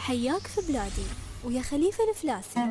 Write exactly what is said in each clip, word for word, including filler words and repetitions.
حياك في بلادي ويا خليفة الفلاسي.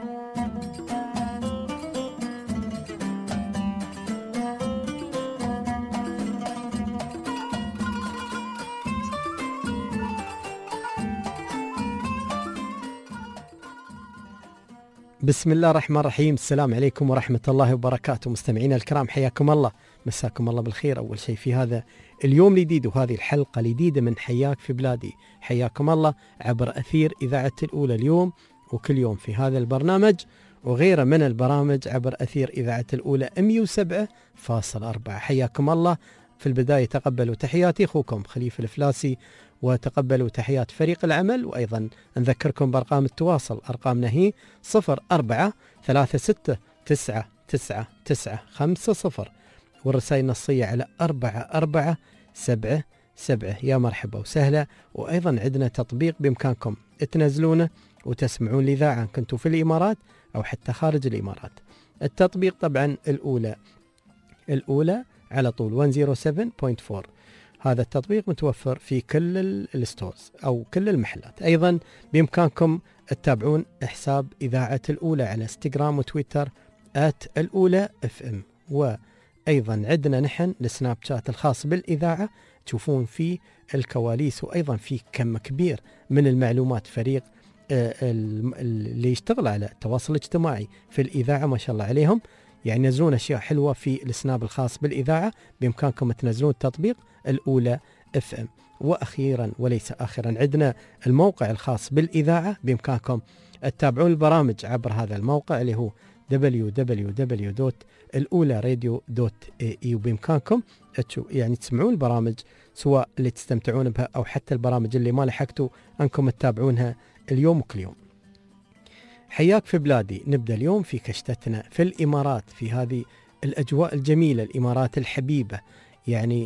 بسم الله الرحمن الرحيم. السلام عليكم ورحمة الله وبركاته. مستمعينا الكرام، حياكم الله، مساكم الله بالخير. أول شيء في هذا اليوم الجديد وهذه الحلقة الجديدة من حياك في بلادي، حياكم الله عبر أثير إذاعة الأولى اليوم وكل يوم في هذا البرنامج وغيره من البرامج عبر أثير إذاعة الأولى مئة وسبعة فاصلة أربعة. حياكم الله. في البداية تقبلوا تحياتي أخوكم خليفة الفلاسي، وتقبلوا تحيات فريق العمل، وأيضا نذكركم بأرقام التواصل. أرقامنا هي صفر أربعة ثلاثة ستة تسعة تسعة تسعة خمسة صفر، والرسائل النصية على أربعة أربعة سبعة سبعة. يا مرحبا وسهلا. وأيضا عندنا تطبيق بإمكانكم تنزلونه وتسمعون الإذاعة كنتوا في الإمارات أو حتى خارج الإمارات. التطبيق طبعا الأولى الأولى على طول مئة وسبعة فاصلة أربعة. هذا التطبيق متوفر في كل الستورز أو كل المحلات. أيضا بإمكانكم تتابعون حساب إذاعة الأولى على انستغرام وتويتر آت الأولى اف ام، وأيضا عندنا نحن السناب شات الخاص بالإذاعة تشوفون فيه الكواليس، وأيضا في كم كبير من المعلومات. فريق اللي يشتغل على التواصل الاجتماعي في الإذاعة ما شاء الله عليهم، يعني ينزلون أشياء حلوة في السناب الخاص بالإذاعة. بإمكانكم تنزلون التطبيق الأولى اف ام. وأخيرا وليس آخرا عندنا الموقع الخاص بالإذاعة، بإمكانكم تتابعون البرامج عبر هذا الموقع اللي هو دبليو دبليو دبليو دوت الأولى راديو دوت اي اي، وبإمكانكم يعني تسمعون البرامج سواء اللي تستمتعون بها أو حتى البرامج اللي ما لحقتوا أنكم تتابعونها اليوم وكل يوم. حياك في بلادي. نبدأ اليوم في كشتتنا في الإمارات، في هذه الأجواء الجميلة، الإمارات الحبيبة. يعني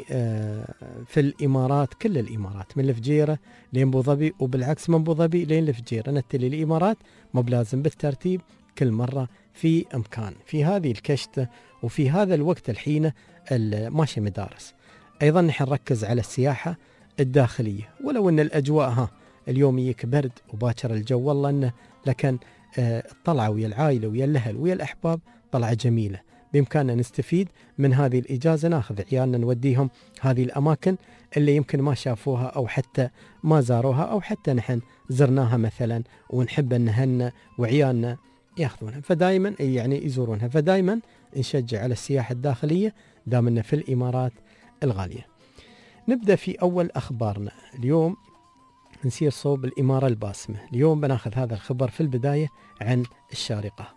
في الإمارات كل الإمارات من الفجيرة لين أبو ظبي، وبالعكس من أبو ظبي لين الفجيرة نتلي الإمارات، مو بلازم بالترتيب، كل مرة في أمكان في هذه الكشتة وفي هذا الوقت الحين ماشي مدارس. أيضا نحن نركز على السياحة الداخلية، ولو أن الأجواء ها اليوم يك برد وباكر الجو، والله أنه لكن طلعة ويا العائلة ويا الأهل ويا الأحباب طلعة جميلة. بإمكاننا نستفيد من هذه الإجازة، ناخذ عيالنا نوديهم هذه الأماكن اللي يمكن ما شافوها أو حتى ما زاروها أو حتى نحن زرناها مثلا ونحب أنهن وعيالنا ياخذونها، فدائما يعني يزورونها. فدائما نشجع على السياحة الداخلية دامنا في الإمارات الغالية. نبدأ في أول أخبارنا اليوم، نسير صوب الإمارة الباسمة. اليوم بناخذ هذا الخبر في البداية عن الشارقة.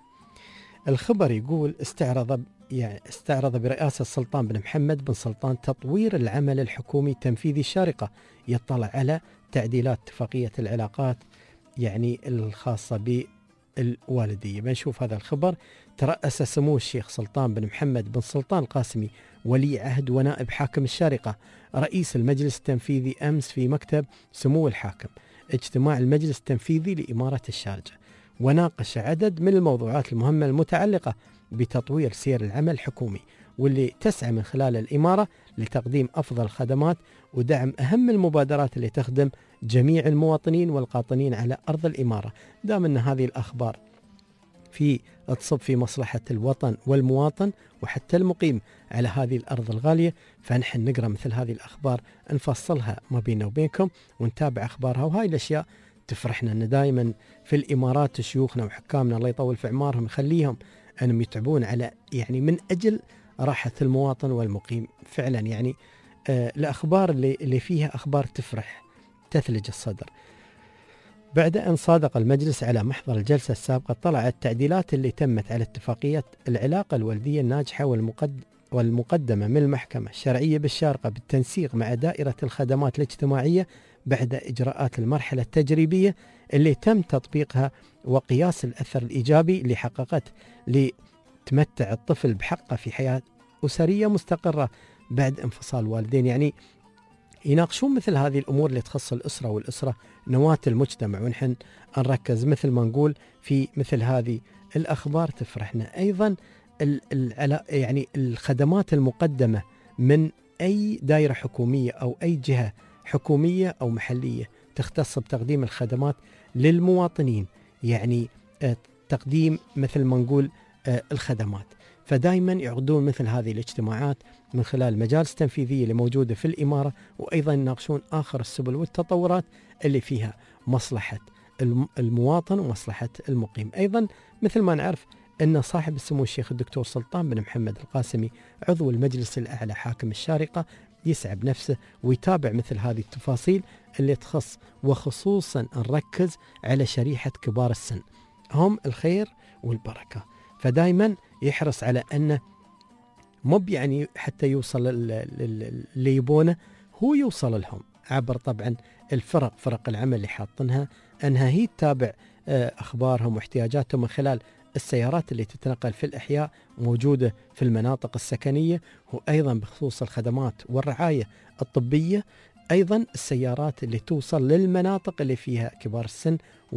الخبر يقول استعرض يعني استعرض برئاسة السلطان بن محمد بن سلطان تطوير العمل الحكومي التنفيذي الشارقة، يطلع على تعديلات اتفاقية العلاقات يعني الخاصة بالوالدية. بنشوف هذا الخبر. ترأس سمو الشيخ سلطان بن محمد بن سلطان القاسمي ولي عهد ونائب حاكم الشارقة رئيس المجلس التنفيذي أمس في مكتب سمو الحاكم اجتماع المجلس التنفيذي لإمارة الشارقة، وناقش عدد من الموضوعات المهمة المتعلقة بتطوير سير العمل الحكومي، واللي تسعى من خلال الإمارة لتقديم أفضل الخدمات ودعم أهم المبادرات اللي تخدم جميع المواطنين والقاطنين على أرض الإمارة. دام أن هذه الأخبار في تصب في مصلحة الوطن والمواطن وحتى المقيم على هذه الأرض الغالية، فنحن نقرأ مثل هذه الأخبار نفصلها ما بيننا وبينكم ونتابع أخبارها. وهاي الأشياء تفرحنا، أن دائما في الإمارات شيوخنا وحكامنا الله يطول في عمارهم يخليهم أنهم يتعبون على يعني من أجل راحة المواطن والمقيم. فعلا يعني آه الأخبار اللي, اللي فيها أخبار تفرح تثلج الصدر. بعد أن صادق المجلس على محضر الجلسة السابقة، طلعت التعديلات اللي تمت على اتفاقية العلاقة الوالدية الناجحة والمقد والمقدمة من المحكمة الشرعية بالشارقة بالتنسيق مع دائرة الخدمات الاجتماعية بعد إجراءات المرحلة التجريبية اللي تم تطبيقها وقياس الأثر الإيجابي اللي حققت لتمتع الطفل بحقه في حياة أسرية مستقرة بعد انفصال والدين. يعني يناقشون مثل هذه الأمور اللي تخص الأسرة، والأسرة نواة المجتمع، ونحن نركز مثل ما نقول في مثل هذه الأخبار تفرحنا. أيضا يعني الخدمات المقدمة من أي دائرة حكومية أو أي جهة حكومية أو محلية تختص بتقديم الخدمات للمواطنين، يعني تقديم مثل ما نقول الخدمات. فدائما يعقدون مثل هذه الاجتماعات من خلال مجالس تنفيذية اللي موجودة في الإمارة، وأيضا يناقشون آخر السبل والتطورات اللي فيها مصلحة المواطن ومصلحة المقيم. أيضا مثل ما نعرف أن صاحب السمو الشيخ الدكتور سلطان بن محمد القاسمي عضو المجلس الأعلى حاكم الشارقة يسعى بنفسه ويتابع مثل هذه التفاصيل اللي تخص، وخصوصا نركز على شريحة كبار السن، هم الخير والبركة. فدايما يحرص على أنه مو يعني حتى يوصل اللي يبونه، هو يوصل لهم عبر طبعا الفرق فرق العمل اللي حاطنها، أنها هي تتابع أخبارهم واحتياجاتهم من خلال السيارات اللي تتنقل في الأحياء موجودة في المناطق السكنية، وأيضا بخصوص الخدمات والرعاية الطبية، أيضا السيارات اللي توصل للمناطق اللي فيها كبار السن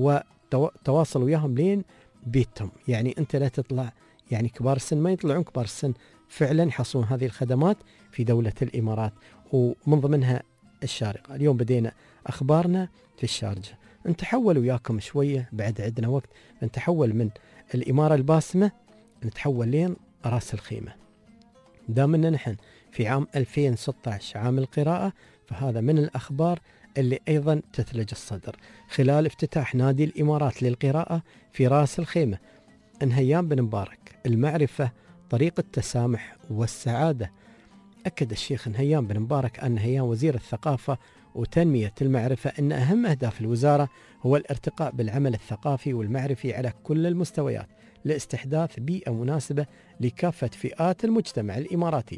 وتواصل وياهم لين بيتهم. يعني أنت لا تطلع، يعني كبار السن ما يطلعون، كبار السن فعلا يحصلون هذه الخدمات في دولة الإمارات ومن ضمنها الشارقة. اليوم بدينا أخبارنا في الشارجة، نتحول وياكم شوية بعد عندنا وقت، نتحول من الإمارة الباسمة نتحول لين راس الخيمة. دامنا نحن في عام ألفين وستة عشر عام القراءة، فهذا من الأخبار اللي أيضا تثلج الصدر. خلال افتتاح نادي الإمارات للقراءة في راس الخيمة، نهيان بن مبارك المعرفة طريق التسامح والسعادة. أكد الشيخ نهيان بن مبارك أن نهيان وزير الثقافة وتنمية المعرفة أن أهم أهداف الوزارة هو الارتقاء بالعمل الثقافي والمعرفي على كل المستويات لاستحداث بيئة مناسبة لكافة فئات المجتمع الإماراتي،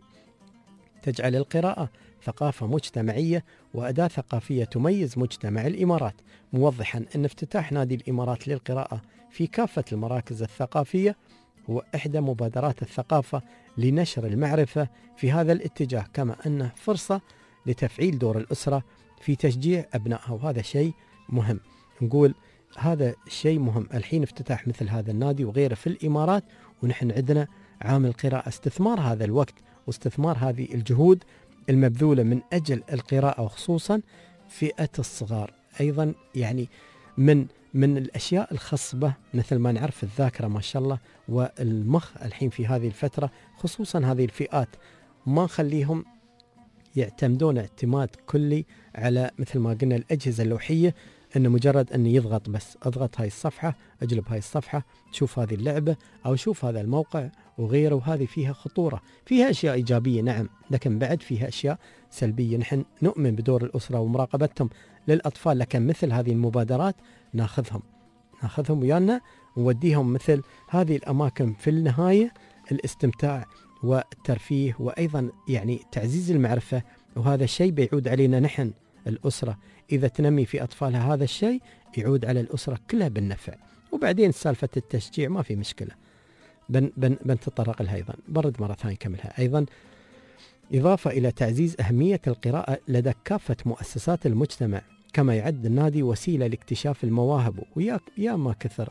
تجعل القراءة ثقافة مجتمعية وأداة ثقافية تميز مجتمع الإمارات، موضحا أن افتتاح نادي الإمارات للقراءة في كافة المراكز الثقافية هو إحدى مبادرات الثقافة لنشر المعرفة في هذا الاتجاه، كما أنه فرصة لتفعيل دور الأسرة في تشجيع أبنائها، وهذا شيء مهم. نقول هذا شيء مهم الحين افتتاح مثل هذا النادي وغيره في الإمارات، ونحن عندنا عام القراءة. استثمار هذا الوقت واستثمار هذه الجهود المبذولة من أجل القراءة وخصوصا فئة الصغار، أيضا يعني من من الأشياء الخصبة مثل ما نعرف الذاكرة ما شاء الله والمخ الحين في هذه الفترة، خصوصا هذه الفئات ما نخليهم يعتمدون اعتماد كلي على مثل ما قلنا الأجهزة اللوحية، أنه مجرد أن يضغط بس أضغط هاي الصفحة، أجلب هاي الصفحة، شوف هذه اللعبة أو شوف هذا الموقع وغيره. وهذه فيها خطورة، فيها أشياء إيجابية نعم، لكن بعد فيها أشياء سلبية. نحن نؤمن بدور الأسرة ومراقبتهم للأطفال، لكن مثل هذه المبادرات ناخذهم ناخذهم ويانا ونوديهم مثل هذه الأماكن في النهاية الاستمتاع والترفيه وأيضا يعني تعزيز المعرفة، وهذا الشيء بيعود علينا نحن الأسرة. إذا تنمي في أطفالها هذا الشيء يعود على الأسرة كلها بالنفع. وبعدين سالفة التشجيع ما في مشكلة، بن بن بنتطرق لها أيضا، برد مرة ثانية كملها. أيضا إضافة إلى تعزيز أهمية القراءة لدى كافة مؤسسات المجتمع، كما يعد النادي وسيلة لاكتشاف المواهب، ويا يا ما كثر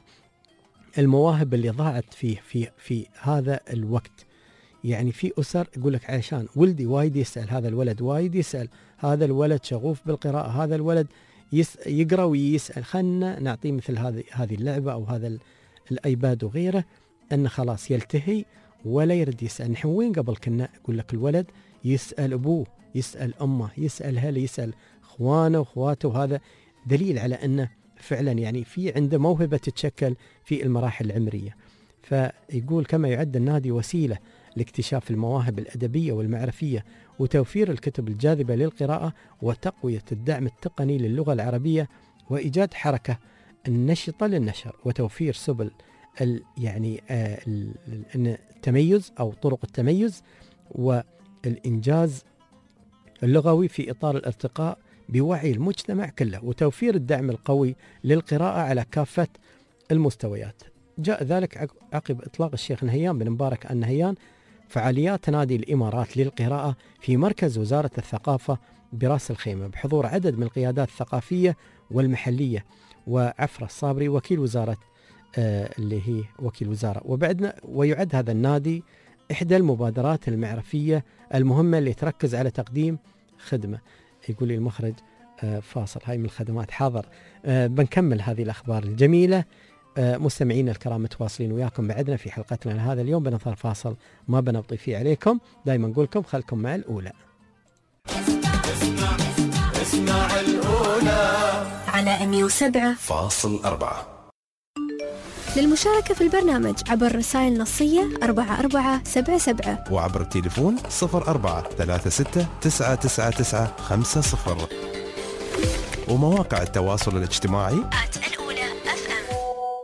المواهب اللي ضاعت فيه في في هذا الوقت. يعني في أسر يقول لك علشان ولدي وايد يسأل، هذا الولد وايد يسأل، هذا الولد شغوف بالقراءة، هذا الولد يس يقرأ ويسأل، خلنا نعطيه مثل هذه هذه اللعبة أو هذا الأيباد وغيره، أنه خلاص يلتهي ولا يرد يسأل. نحن وين قبل كنا يقول لك الولد يسأل أبوه، يسأل أمه، يسأل هل يسأل إخوانه وأخواته، وهذا دليل على أنه فعلا يعني في عنده موهبة تتشكل في المراحل العمرية. فيقول كما يعد النادي وسيلة لاكتشاف المواهب الأدبية والمعرفية وتوفير الكتب الجاذبة للقراءة وتقوية الدعم التقني للغة العربية وإيجاد حركة النشطة للنشر وتوفير سبل يعني آه التميز أو طرق التميز والإنجاز اللغوي في إطار الارتقاء بوعي المجتمع كله وتوفير الدعم القوي للقراءة على كافة المستويات. جاء ذلك عقب إطلاق الشيخ نهيان بن مبارك النهيان فعاليات نادي الإمارات للقراءة في مركز وزارة الثقافة براس الخيمة بحضور عدد من القيادات الثقافية والمحلية وعفرة الصابري وكيل وزارة آه اللي هي وكيل وزارة. وبعدنا ويعد هذا النادي إحدى المبادرات المعرفية المهمة اللي تركز على تقديم خدمة، يقول لي المخرج آه فاصل، هاي من الخدمات. حاضر. آه بنكمل هذه الأخبار الجميلة. آه مستمعينا الكرام متواصلين وياكم بعدنا في حلقتنا لهذا اليوم بنظر فاصل ما بنبطي فيه عليكم. دايما نقولكم خلكم مع الأولى. اسمع اسمع الأولى على مية وسبعة فاصل أربعة. للمشاركة في البرنامج عبر رسائل نصية أربعة أربعة سبعة سبعة وعبر التليفون صفر أربعة ثلاثة ستة تسعة تسعة تسعة خمسة صفر، ومواقع التواصل الاجتماعي الأولى أف أم.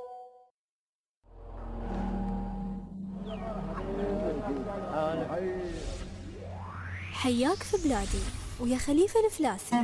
حياك في بلادي ويا خليفة الفلاسي.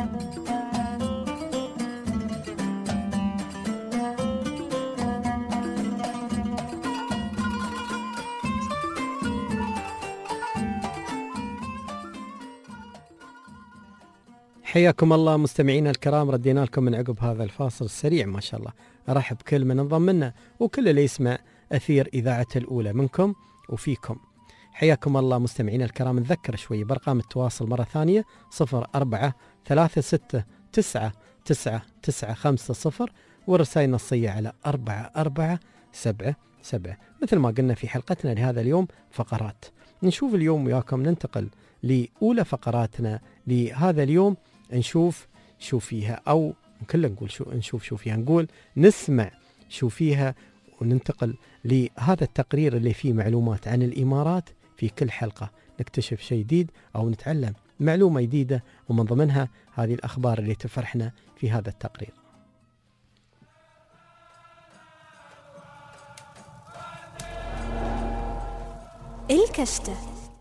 حياكم الله مستمعينا الكرام، ردينا لكم من عقب هذا الفاصل السريع. ما شاء الله أرحب كل من انضم لنا وكل اللي يسمع أثير إذاعة الأولى منكم وفيكم. حياكم الله مستمعينا الكرام. نذكر شوي بأرقام التواصل مرة ثانية صفر أربعة ثلاثة ستة تسعة تسعة تسعة خمسة صفر، والرسائل النصية على أربعة أربعة سبعة سبعة. مثل ما قلنا في حلقتنا لهذا اليوم فقرات. نشوف اليوم وياكم ننتقل لأولى فقراتنا لهذا اليوم، نشوف شو فيها، أو كلنا نقول شو نشوف شو فيها، نقول نسمع شو فيها، وننتقل لهذا التقرير اللي فيه معلومات عن الإمارات. في كل حلقة نكتشف شيء جديد أو نتعلم معلومة جديدة، ومن ضمنها هذه الأخبار اللي تفرحنا في هذا التقرير. الكشتة.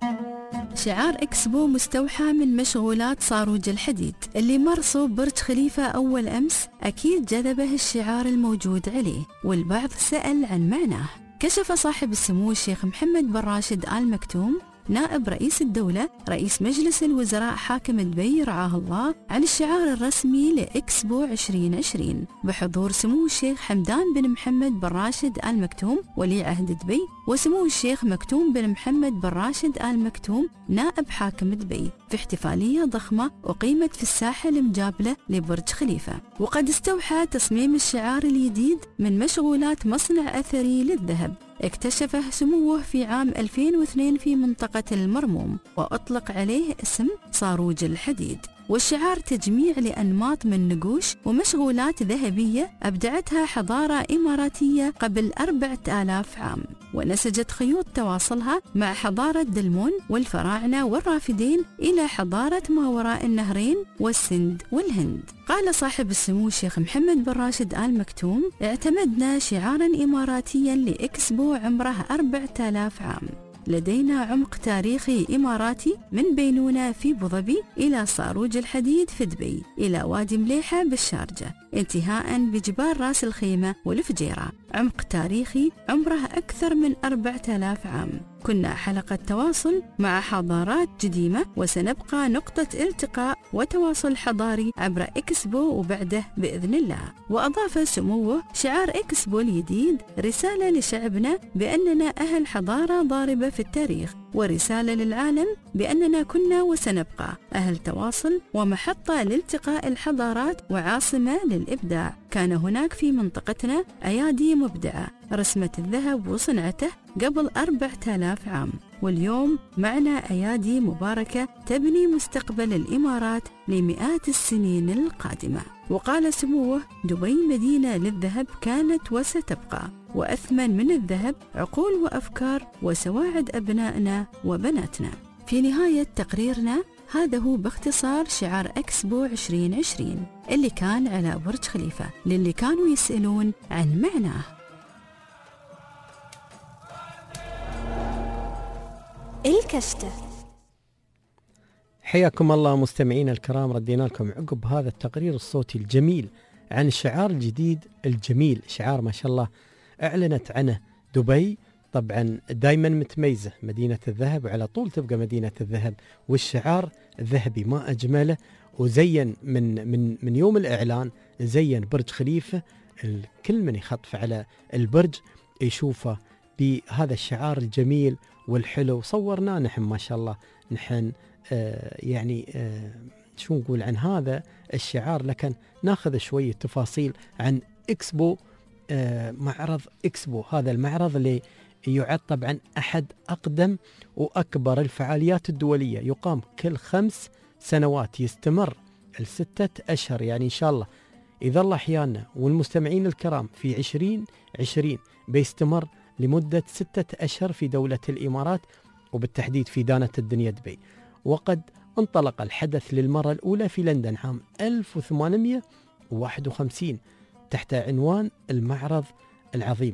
شعار إكسبو مستوحى من مشغولات صاروج الحديد اللي مرصوا برج خليفة أول أمس. أكيد جذبه الشعار الموجود عليه، والبعض سأل عن معناه. كشف صاحب السمو الشيخ محمد بن راشد آل مكتوم نائب رئيس الدولة رئيس مجلس الوزراء حاكم دبي رعاه الله عن الشعار الرسمي لإكسبو عشرين عشرين بحضور سمو الشيخ حمدان بن محمد بن راشد آل مكتوم ولي عهد دبي، وسمو الشيخ مكتوم بن محمد بن راشد آل مكتوم نائب حاكم دبي، في احتفالية ضخمة أقيمت في الساحة المجابلة لبرج خليفة. وقد استوحى تصميم الشعار الجديد من مشغولات مصنع أثري للذهب اكتشفه سموه في عام ألفين واثنين في منطقة المرموم، وأطلق عليه اسم صاروج الحديد. والشعار تجميع لأنماط من نقوش ومشغولات ذهبية أبدعتها حضارة إماراتية قبل أربعة آلاف عام، ونسجت خيوط تواصلها مع حضارة دلمون والفراعنة والرافدين إلى حضارة ما وراء النهرين والسند والهند. قال صاحب السمو الشيخ محمد بن راشد آل مكتوم: اعتمدنا شعارا إماراتيا لإكسبو عمره أربعة آلاف عام. لدينا عمق تاريخي إماراتي من بينونة في أبوظبي إلى صاروج الحديد في دبي إلى وادي مليحة بالشارجة انتهاء بجبال راس الخيمة والفجيرة. عمق تاريخي عمره أكثر من أربعة آلاف عام. كنا حلقة تواصل مع حضارات قديمة، وسنبقى نقطة التقاء وتواصل حضاري عبر إكسبو وبعده بإذن الله. وأضاف سموه: شعار إكسبو الجديد رسالة لشعبنا بأننا أهل حضارة ضاربة في التاريخ، ورسالة للعالم بأننا كنا وسنبقى أهل تواصل ومحطة لالتقاء الحضارات وعاصمة للإبداع. كان هناك في منطقتنا أيادي مبدعة رسمت الذهب وصنعته قبل أربعة آلاف عام، واليوم معنا أيادي مباركة تبني مستقبل الإمارات لمئات السنين القادمة. وقال سموه: دبي مدينة للذهب كانت وستبقى، وأثمن من الذهب عقول وأفكار وسواعد أبنائنا وبناتنا. في نهاية تقريرنا هذا هو باختصار شعار إكسبو عشرين عشرين اللي كان على برج خليفة للي كانوا يسألون عن معناه. الكشتة. حياكم الله مستمعين الكرام، ردينا لكم عقب هذا التقرير الصوتي الجميل عن الشعار الجديد الجميل. شعار ما شاء الله أعلنت عنه دبي، طبعا دايما متميزة مدينة الذهب، وعلى طول تبقى مدينة الذهب، والشعار الذهبي ما أجمله. وزين من من من يوم الإعلان زين برج خليفة، الكل من يخطف على البرج يشوفه بهذا الشعار الجميل والحلو. صورناه نحن ما شاء الله، نحن آه يعني آه شو نقول عن هذا الشعار، لكن ناخذ شوية تفاصيل عن إكسبو. آه معرض إكسبو، هذا المعرض اللي يعد طبعا أحد أقدم وأكبر الفعاليات الدولية، يقام كل خمس سنوات، يستمر الستة أشهر، يعني إن شاء الله إذا الله أحيانا والمستمعين الكرام في عشرين عشرين بيستمر لمدة ستة أشهر في دولة الإمارات، وبالتحديد في دانة الدنيا دبي. وقد انطلق الحدث للمرة الأولى في لندن عام ألف وثمانمئة وواحد وخمسين تحت عنوان المعرض العظيم،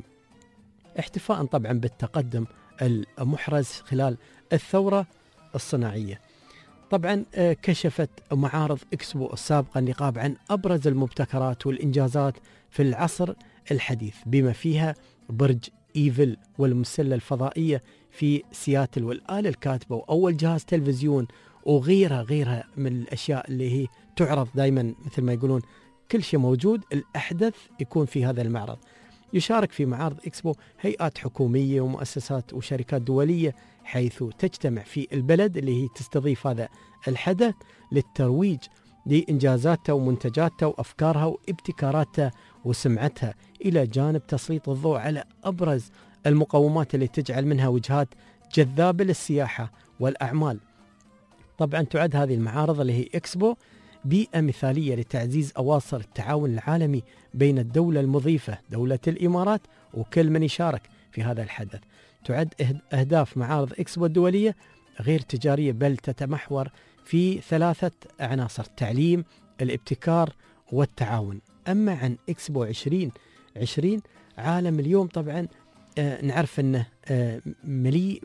احتفاء طبعا بالتقدم المحرز خلال الثورة الصناعية. طبعا كشفت معارض إكسبو السابقة النقاب عن أبرز المبتكرات والإنجازات في العصر الحديث، بما فيها برج إيفل والمسلة الفضائية في سياتل والآلة الكاتبة وأول جهاز تلفزيون وغيرها غيرها من الأشياء اللي هي تعرض دائما، مثل ما يقولون كل شيء موجود، الأحدث يكون في هذا المعرض. يشارك في معارض إكسبو هيئات حكومية ومؤسسات وشركات دولية، حيث تجتمع في البلد اللي هي تستضيف هذا الحدث للترويج لإنجازاتها ومنتجاتها وأفكارها وابتكاراتها وسمعتها، إلى جانب تسليط الضوء على أبرز المقومات اللي تجعل منها وجهات جذابة للسياحة والأعمال. طبعا تعد هذه المعارض اللي هي إكسبو بيئة مثالية لتعزيز أواصر التعاون العالمي بين الدولة المضيفة دولة الإمارات وكل من يشارك في هذا الحدث. تعد أهداف معارض إكسبو الدولية غير تجارية، بل تتمحور في ثلاثة عناصر: التعليم، الابتكار والتعاون. أما عن إكسبو عشرين عشرين، عالم اليوم طبعا آه نعرف أنه آه مليء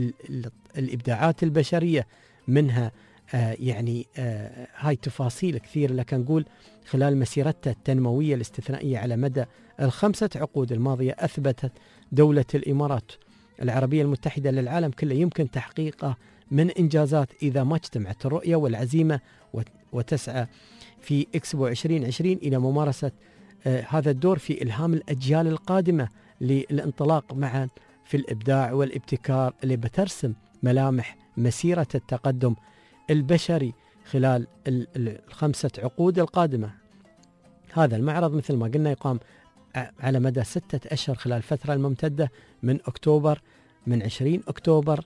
بالإبداعات البشرية، منها آه يعني آه هاي تفاصيل كثير. لكن نقول خلال مسيرتها التنموية الاستثنائية على مدى الخمسة عقود الماضية، أثبتت دولة الإمارات العربية المتحدة للعالم كله يمكن تحقيقه من إنجازات إذا ما اجتمعت الرؤية والعزيمة، وتسعى في إكسبو عشرين عشرين إلى ممارسة آه هذا الدور في إلهام الأجيال القادمة للانطلاق معا في الإبداع والابتكار اللي بترسم ملامح مسيرة التقدم البشري خلال الخمسة عقود القادمة. هذا المعرض مثل ما قلنا يقام على مدى ستة أشهر خلال الفترة الممتدة من أكتوبر، من عشرين أكتوبر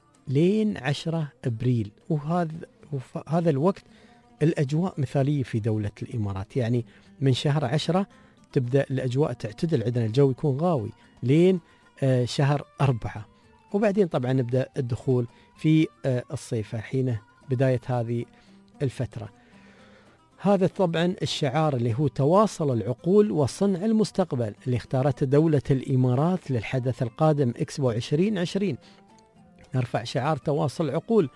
لين عشرة أبريل، وهذا هذا الوقت الأجواء مثالية في دولة الإمارات. يعني من شهر عشرة تبدأ الأجواء تعتدل عندنا، الجو يكون غاوي لين آه شهر أربعة، وبعدين طبعا نبدأ الدخول في آه الصيف حين بداية هذه الفترة. هذا طبعا الشعار اللي هو تواصل العقول وصنع المستقبل اللي اختارته دولة الإمارات للحدث القادم إكسبو عشرين عشرين. نرفع شعار تواصل العقول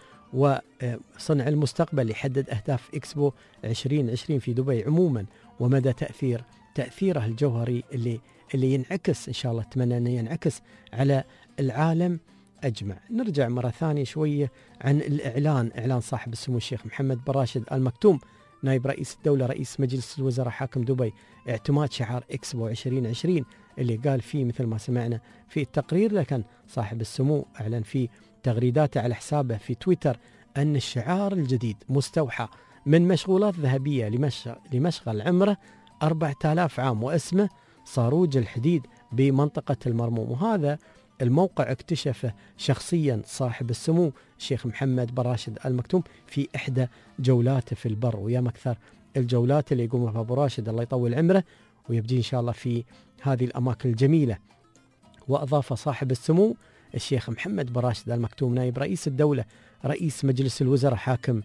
وصنع المستقبل، يحدد أهداف إكسبو عشرين عشرين في دبي عموما ومدى تأثير تأثيره الجوهري اللي اللي ينعكس إن شاء الله، أتمنى أن ينعكس على العالم أجمع. نرجع مرة ثانية شوية عن الإعلان، إعلان صاحب السمو الشيخ محمد بن راشد آل مكتوم نائب رئيس الدولة رئيس مجلس الوزراء حاكم دبي اعتماد شعار إكسبو عشرين عشرين، اللي قال فيه مثل ما سمعنا في التقرير، لكن صاحب السمو أعلن فيه تغريداته على حسابه في تويتر أن الشعار الجديد مستوحى من مشغولات ذهبية لمشغل عمره أربعة آلاف عام واسمه صاروج الحديد بمنطقة المرموم. وهذا الموقع اكتشفه شخصيا صاحب السمو الشيخ محمد بن راشد آل مكتوم في إحدى جولاته في البر، ويا مكثر الجولات اللي يقوم بها أبو راشد الله يطول عمره ويبدي إن شاء الله في هذه الأماكن الجميلة. وأضاف صاحب السمو الشيخ محمد بن راشد آل مكتوم نائب رئيس الدولة رئيس مجلس الوزراء حاكم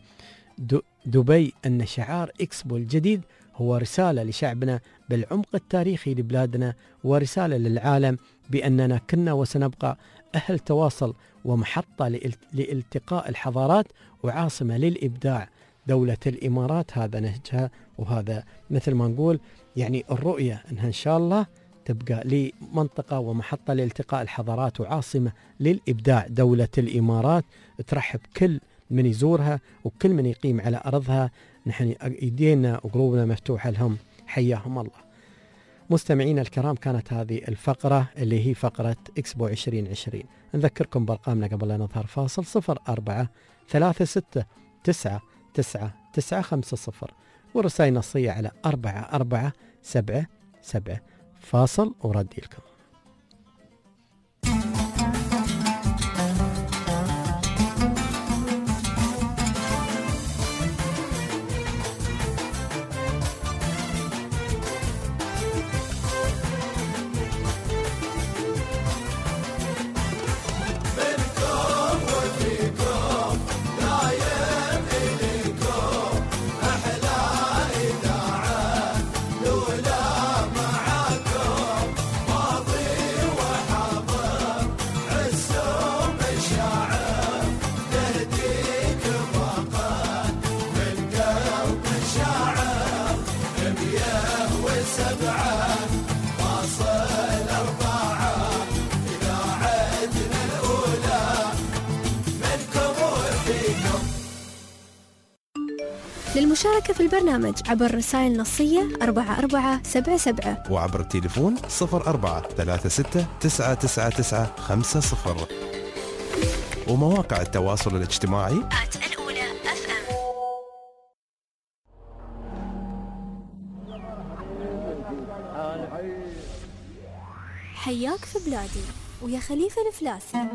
دبي أن شعار إكسبو الجديد هو رسالة لشعبنا بالعمق التاريخي لبلادنا، ورسالة للعالم بأننا كنا وسنبقى أهل تواصل ومحطة لالتقاء الحضارات وعاصمة للإبداع. دولة الإمارات هذا نهجها، وهذا مثل ما نقول يعني الرؤية أنها إن شاء الله تبقى لمنطقة ومحطة لالتقاء الحضارات وعاصمة للإبداع. دولة الإمارات ترحب كل من يزورها وكل من يقيم على أرضها، نحن ايدينا وقلوبنا مفتوحة لهم، حياهم الله. مستمعينا الكرام، كانت هذه الفقرة اللي هي فقرة إكسبو عشرين عشرين. نذكركم بأرقامنا قبل لا نظهر فاصل: صفر أربعة ثلاثة ستة تسعة تسعة تسعة خمسة صفر، ورسائل نصية على أربعة أربعة سبعة سبعة. فاصل وردي لكم. للمشاركة في البرنامج عبر رسائل نصية أربعة أربعة سبعة سبعة، وعبر التليفون صفر أربعة ثلاثة ستة تسعة تسعة تسعة خمسة صفر، ومواقع التواصل الاجتماعي الأولى أف أم. حياك في بلادي ويا خليفة الفلاسي.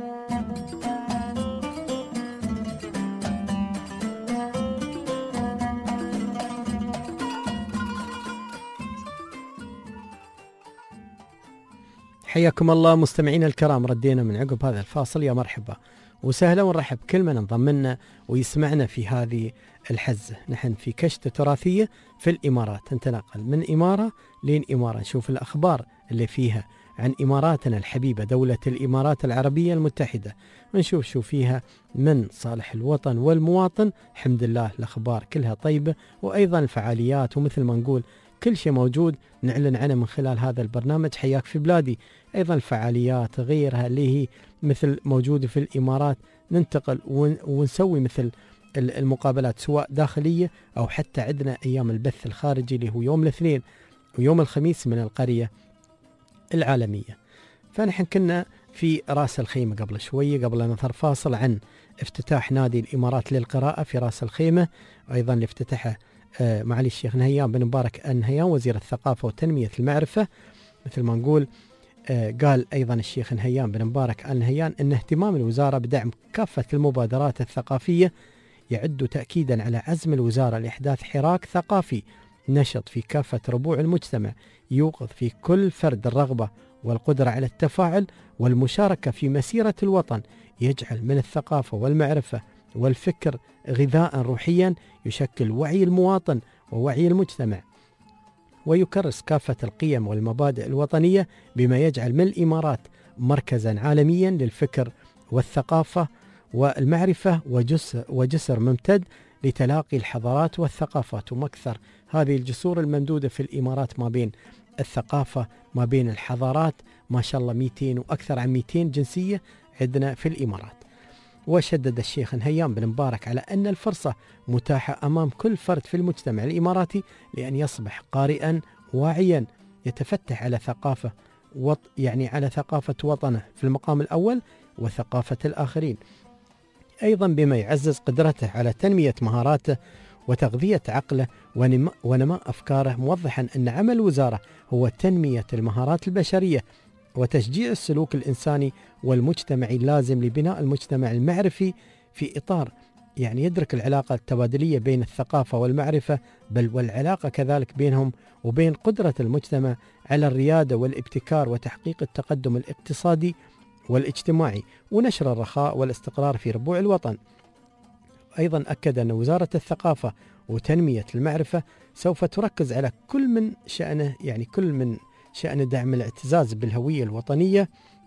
حياكم الله مستمعين الكرام، ردينا من عقب هذا الفاصل. يا مرحبا وسهلا ونرحب كل من انضم لنا ويسمعنا في هذه الحزة. نحن في كشتة تراثية في الإمارات، نتنقل من إمارة لين إمارة، نشوف الأخبار اللي فيها عن إماراتنا الحبيبة دولة الإمارات العربية المتحدة، ونشوف شو فيها من صالح الوطن والمواطن. الحمد لله الأخبار كلها طيبة، وأيضا الفعاليات ومثل ما نقول كل شيء موجود نعلن عنه من خلال هذا البرنامج حياك في بلادي. أيضا الفعاليات غيرها اللي هي مثل موجودة في الإمارات، ننتقل ونسوي مثل المقابلات سواء داخلية أو حتى عندنا أيام البث الخارجي اللي هو يوم الاثنين ويوم الخميس من القرية العالمية. فنحن كنا في راس الخيمة قبل شوية قبل أن نظهر فاصل عن افتتاح نادي الإمارات للقراءة في راس الخيمة، وأيضا اللي افتتحه آه معالي الشيخ نهيان بن مبارك النهيان وزير الثقافة وتنمية المعرفة. مثل ما نقول آه قال أيضا الشيخ نهيان بن مبارك النهيان أن اهتمام الوزارة بدعم كافة المبادرات الثقافية يعد تأكيدا على عزم الوزارة لإحداث حراك ثقافي نشط في كافة ربوع المجتمع، يوقظ في كل فرد الرغبة والقدرة على التفاعل والمشاركة في مسيرة الوطن، يجعل من الثقافة والمعرفة والفكر غذاء روحيا يشكل وعي المواطن ووعي المجتمع، ويكرس كافة القيم والمبادئ الوطنية، بما يجعل من الإمارات مركزا عالميا للفكر والثقافة والمعرفة وجسر, وجسر ممتد لتلاقي الحضارات والثقافات ومكثر هذه الجسور الممدودة في الإمارات ما بين الثقافة ما بين الحضارات. ما شاء الله مئتين وأكثر عن مئتين جنسية عندنا في الإمارات. وشدد الشيخ نهيان بن مبارك على أن الفرصة متاحة أمام كل فرد في المجتمع الإماراتي لأن يصبح قارئا واعيا يتفتح على ثقافة وط يعني على ثقافة وطنه في المقام الأول وثقافة الآخرين، أيضا بما يعزز قدرته على تنمية مهاراته وتغذية عقله ونماء أفكاره، موضحا أن عمل الوزارة هو تنمية المهارات البشرية وتشجيع السلوك الإنساني والمجتمعي اللازم لبناء المجتمع المعرفي في إطار يعني يدرك العلاقة التبادلية بين الثقافة والمعرفة، بل والعلاقة كذلك بينهم وبين قدرة المجتمع على الريادة والابتكار وتحقيق التقدم الاقتصادي والاجتماعي ونشر الرخاء والاستقرار في ربوع الوطن. أيضا أكد أن وزارة الثقافة وتنمية المعرفة سوف تركز على كل من شأنه يعني كل من شأن دعم الاعتزاز بالهوية الوطنية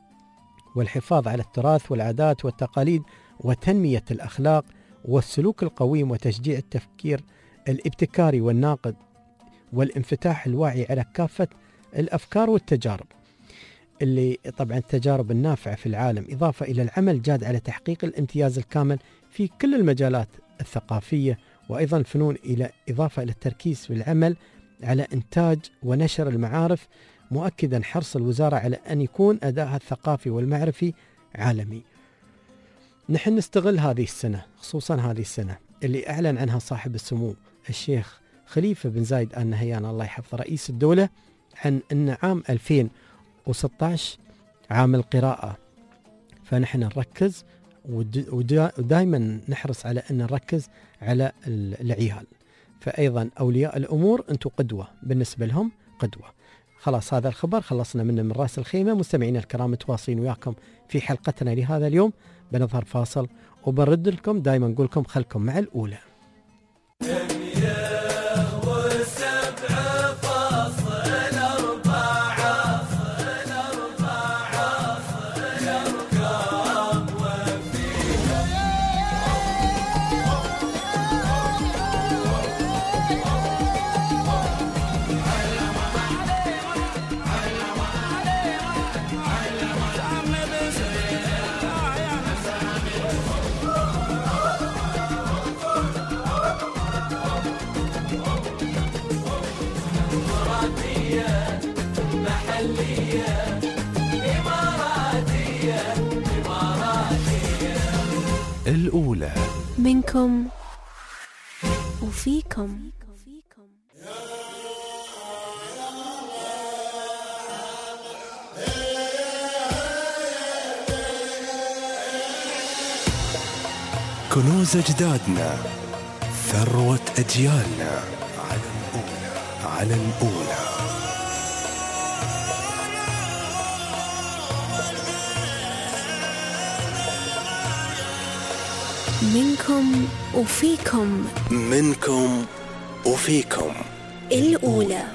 والحفاظ على التراث والعادات والتقاليد وتنمية الأخلاق والسلوك القويم وتشجيع التفكير الابتكاري والناقد والانفتاح الواعي على كافة الأفكار والتجارب اللي طبعا التجارب النافعة في العالم، إضافة إلى العمل جاد على تحقيق الامتياز الكامل في كل المجالات الثقافية وأيضا الفنون، إلى إضافة إلى التركيز في العمل على إنتاج ونشر المعارف، مؤكدا حرص الوزارة على أن يكون أداءها الثقافي والمعرفي عالمي. نحن نستغل هذه السنة خصوصا هذه السنة اللي أعلن عنها صاحب السمو الشيخ خليفة بن زايد آل نهيان الله يحفظه رئيس الدولة، عن أن عام ألفين وستة عشر عام القراءة، فنحن نركز ودائما نحرص على أن نركز على العيال. فأيضا أولياء الأمور أنتم قدوة بالنسبة لهم، قدوة. خلاص هذا الخبر خلصنا منه من رأس الخيمة. مستمعينا الكرام متواصلين وياكم في حلقتنا لهذا اليوم، بنظهر فاصل وبنرد لكم. دائما نقول لكم خلكم مع الأولى. الأولى منكم وفيكم. كنوز أجدادنا، ثروة أجيالنا، على الأولى، على الأولى. منكم وفيكم. منكم وفيكم. الأولى.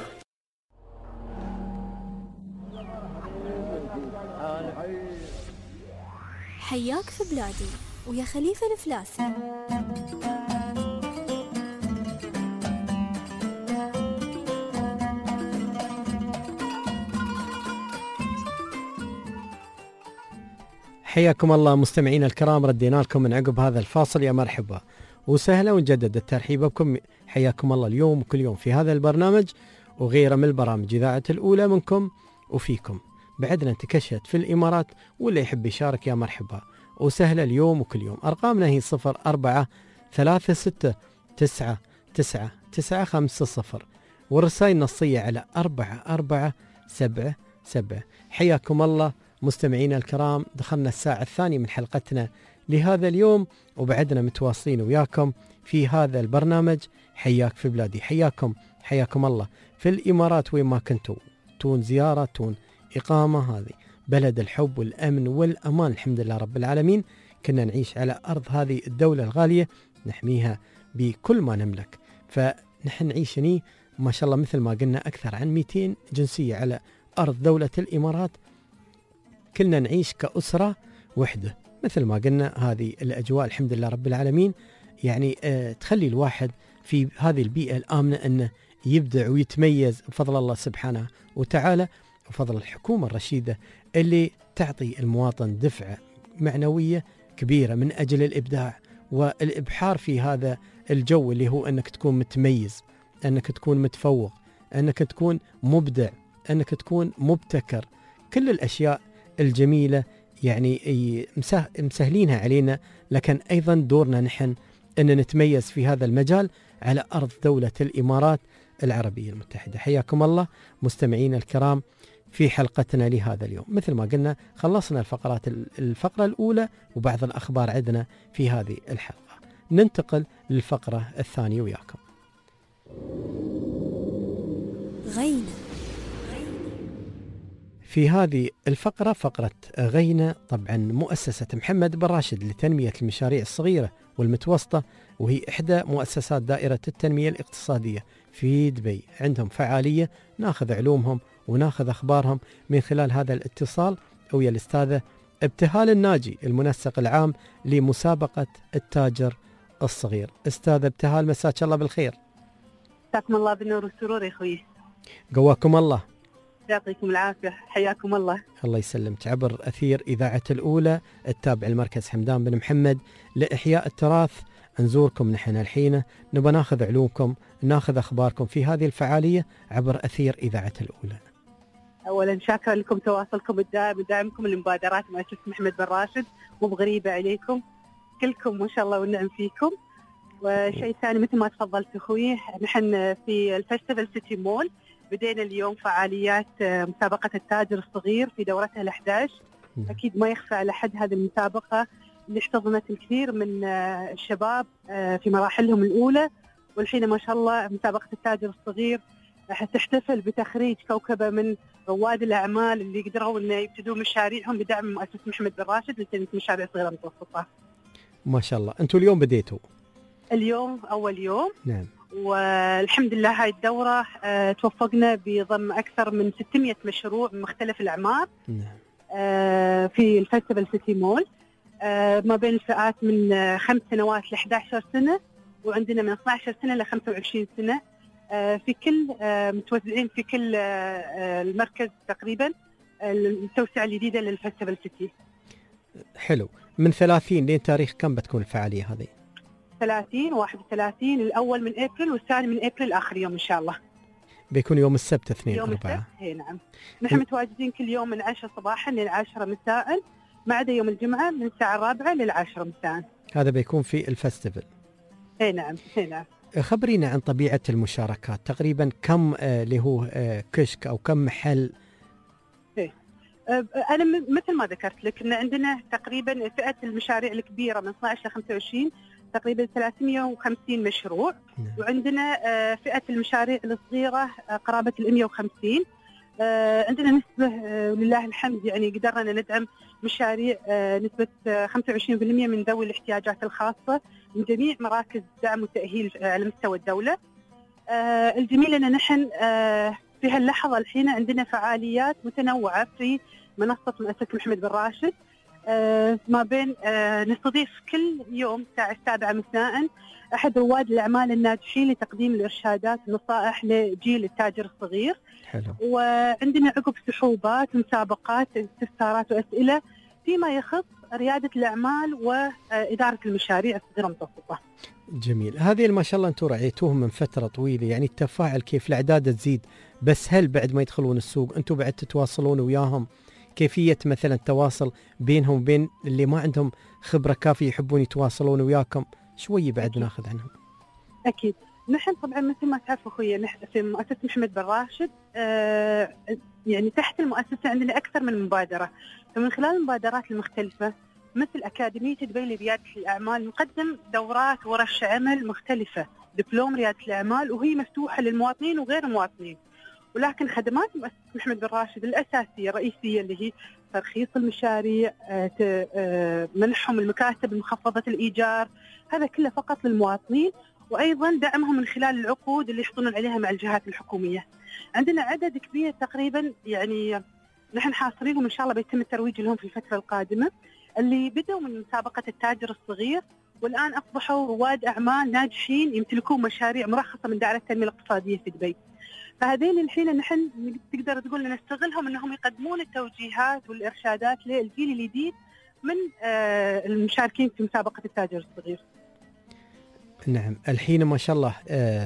حياك في بلادي ويا خليفة الفلاسي. حياكم الله مستمعين الكرام، ردينا لكم من عقب هذا الفاصل. يا مرحبا وسهلا ونجدد الترحيب بكم. حياكم الله اليوم وكل يوم في هذا البرنامج وغيره من البرامج إذاعة الأولى منكم وفيكم. بعدنا انتكشت في الإمارات واللي يحب يشارك يا مرحبا وسهلا اليوم وكل يوم. أرقامنا هي صفر أربعة ثلاثة ستة تسعة تسعة تسعة خمسة صفر والرسائل النصية على أربعة أربعة سبعة سبعة. حياكم الله مستمعينا الكرام، دخلنا الساعة الثانية من حلقتنا لهذا اليوم وبعدنا متواصلين وياكم في هذا البرنامج حياك في بلادي. حياكم حياكم الله في الإمارات وين ما كنتوا، تون زيارة تون إقامة، هذه بلد الحب والأمن والأمان الحمد لله رب العالمين. كنا نعيش على أرض هذه الدولة الغالية نحميها بكل ما نملك، فنحن نعيش هني ما شاء الله مثل ما قلنا أكثر عن مئتين جنسية على أرض دولة الإمارات، كلنا نعيش كأسرة وحدة مثل ما قلنا. هذه الأجواء الحمد لله رب العالمين يعني آه تخلي الواحد في هذه البيئة الآمنة أنه يبدع ويتميز بفضل الله سبحانه وتعالى وفضل الحكومة الرشيدة اللي تعطي المواطن دفعة معنوية كبيرة من أجل الإبداع والإبحار في هذا الجو اللي هو أنك تكون متميز، أنك تكون متفوق، أنك تكون مبدع، أنك تكون مبتكر. كل الأشياء الجميلة يعني مسهلينها علينا، لكن أيضا دورنا نحن أن نتميز في هذا المجال على أرض دولة الإمارات العربية المتحدة. حياكم الله مستمعين الكرام في حلقتنا لهذا اليوم. مثل ما قلنا خلصنا الفقرات الفقرة الأولى وبعض الأخبار عندنا في هذه الحلقة. ننتقل للفقرة الثانية وياكم. غينة. في هذه الفقرة فقرة غينة، طبعا مؤسسة محمد بن راشد لتنمية المشاريع الصغيرة والمتوسطة، وهي إحدى مؤسسات دائرة التنمية الاقتصادية في دبي. عندهم فعالية ناخذ علومهم وناخذ أخبارهم من خلال هذا الاتصال ويا الأستاذة ابتهال الناجي المنسق العام لمسابقة التاجر الصغير. أستاذة ابتهال مساك الله بالخير. مساكم الله بالنور والسرور يا أخوي. قواكم الله. يعطيكم العافية. حياكم الله. الله يسلمك. عبر أثير إذاعة الأولى التابع المركز حمدان بن محمد لإحياء التراث نزوركم نحن الحين، نبى ناخذ علومكم ناخذ أخباركم في هذه الفعالية عبر أثير إذاعة الأولى. أولا شاكر لكم تواصلكم الدائم ودعمكم لمبادرات مؤسسة محمد بن راشد، مو بغريبة عليكم كلكم ما شاء الله والنعم فيكم. وشيء ثاني مثل ما تفضلت أخوي، نحن في الفستيفال سيتي مول بدينا اليوم فعاليات مسابقة التاجر الصغير في دورتها الأحد عشر. أكيد ما يخفى على حد هذه المسابقة اللي احتضنت الكثير من الشباب في مراحلهم الأولى، والحين ما شاء الله مسابقة التاجر الصغير راح تحتفل بتخريج كوكبة من رواد الأعمال اللي قدروا إن يبتدوا مشاريعهم بدعم مؤسسة محمد بن راشد لتنمية مشاريع صغيرة متوسطة. ما شاء الله. أنتوا اليوم بديتوا؟ اليوم أول يوم. نعم. والحمد لله هاي الدورة أه توفقنا بضم أكثر من ستمائة مشروع من مختلف الأعمار. نعم. أه في الفستيفال سيتي مول، أه ما بين الفئات من خمس سنوات ل إحدى عشرة سنة، وعندنا من اثنتي عشرة سنة ل خمسة وعشرين سنة، أه في كل أه متوزعين في كل أه المركز تقريبا التوسعة الجديدة للفستيفال سيتي. حلو. من ثلاثين لين تاريخ كم بتكون الفعالية هذه؟ ثلاثين واحد وثلاثين، الأول من أبريل والثاني من أبريل آخر يوم إن شاء الله. بيكون يوم السبت اثنين يوم أربعة. السبت. هي نعم. نحن متواجدين كل يوم من عشرة صباحا للعاشرة مساء، ما عدا يوم الجمعة من الساعة الرابعة للعاشرة مساء. هذا بيكون في الفستيفال. هي نعم. هي نعم. خبرينا عن طبيعة المشاركات، تقريبا كم اللي هو آه كشك أو كم محل؟ هي. أنا مثل ما ذكرت لك إن عندنا تقريبا فئة المشاريع الكبيرة من اثنتي عشرة إلى خمسة وعشرين تقريبا ثلاثمائة وخمسين مشروع. نعم. وعندنا فئة المشاريع الصغيرة قرابة ال مائة وخمسين. عندنا نسبة لله الحمد، يعني قدرنا ندعم مشاريع نسبة خمسة وعشرين بالمئة من ذوي الاحتياجات الخاصة من جميع مراكز دعم وتأهيل على مستوى الدولة. الجميل أن نحن في هاللحظة الحين عندنا فعاليات متنوعة في منصة مؤسسة محمد بن راشد، آه ما بين آه نستضيف كل يوم الساعة السابعة مساء أحد رواد الأعمال الناجحين لتقديم الإرشادات والنصائح لجيل التاجر الصغير. حلو. وعندنا عقب سحوبات مسابقات استفسارات وأسئلة فيما يخص ريادة الأعمال وإدارة المشاريع الصغيرة المتوسطة. جميل. هذه ما شاء الله أنتم رعيتوهم من فترة طويلة، يعني التفاعل كيف الأعداد تزيد، بس هل بعد ما يدخلون السوق أنتم بعد تتواصلون وياهم؟ كيفية مثلا التواصل بينهم وبين اللي ما عندهم خبرة كافية يحبون يتواصلون وياكم؟ شوي بعد أكيد. ناخذ عنهم. أكيد. نحن طبعا مثل ما تعرف أخوي نحن في مؤسسة محمد بن راشد آه يعني تحت المؤسسة عندنا أكثر من مبادرة، فمن خلال المبادرات المختلفة مثل أكاديمية دبي لريادة الأعمال نقدم دورات ورش عمل مختلفة، دبلوم ريادة الأعمال، وهي مفتوحة للمواطنين وغير المواطنين. ولكن خدمات مؤسسة محمد بن راشد الأساسية الرئيسية اللي هي ترخيص المشاريع، منحهم المكاتب المخفضة الإيجار، هذا كله فقط للمواطنين، وأيضا دعمهم من خلال العقود اللي يحصلون عليها مع الجهات الحكومية. عندنا عدد كبير تقريبا، يعني نحن حاصرينهم إن شاء الله بيتم الترويج لهم في الفترة القادمة، اللي بدأوا من مسابقة التاجر الصغير والآن أصبحوا رواد أعمال ناجحين يمتلكون مشاريع مرخصة من دائرة التنمية الاقتصادية في دبي. فهذين الحين نحن تقدر تقول نستغلهم أنهم يقدمون التوجيهات والإرشادات للجيل الجديد من المشاركين في مسابقة التاجر الصغير. نعم. الحين ما شاء الله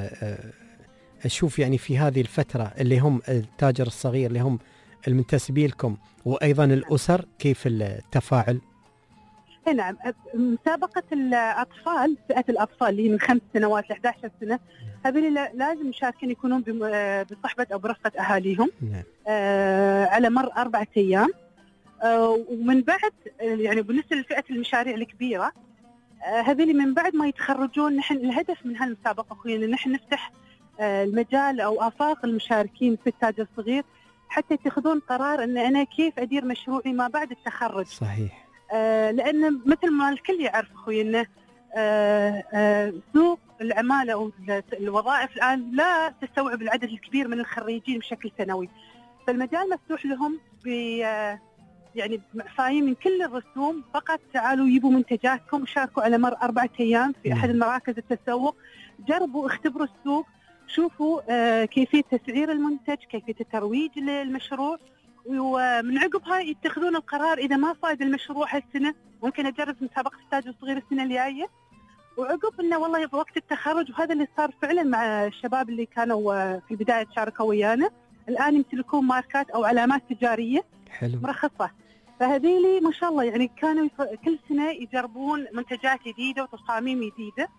أشوف يعني في هذه الفترة اللي هم التاجر الصغير اللي هم المنتسبين لكم وأيضا الأسر، كيف التفاعل؟ نعم. مسابقة الأطفال، فئة الأطفال اللي من خمس سنوات ل إحدى عشرة سنة، هذول لازم المشاركين يكونون بصحبة أو برفقة أهاليهم. نعم. آه على مر أربعة أيام. آه ومن بعد يعني بالنسبة لفئة المشاريع الكبيرة آه هذول من بعد ما يتخرجون، نحن الهدف من هالمسابقة أخوي إن نحن نفتح آه المجال أو آفاق المشاركين في التاجر الصغير حتى يتخذون قرار أن أنا كيف أدير مشروعي ما بعد التخرج. صحيح. آه لأن مثل ما الكل يعرف أخوي أنه آه آه سوق العمالة أو الوظائف الآن لا تستوعب العدد الكبير من الخريجين بشكل سنوي، فالمجال مفتوح لهم ب يعني معفاين من كل الرسوم، فقط تعالوا يجيبوا منتجاتكم وشاركوا على مر أربعة أيام في أحد المراكز التسوق، جربوا اختبروا السوق، شوفوا آه كيفية تسعير المنتج، كيفية الترويج للمشروع، ومن عقبها يتخذون القرار إذا ما فاز المشروع هالسنة ممكن أجرب مسابقة التاجر الصغير السنة الجاية، وعقب إنه والله وقت التخرج. وهذا اللي صار فعلا مع الشباب اللي كانوا في البداية شاركوا ويانا، الآن يمتلكون ماركات أو علامات تجارية حلو. مرخصة. فهذيلي ما شاء الله يعني كانوا كل سنة يجربون منتجات جديدة وتصاميم جديدة،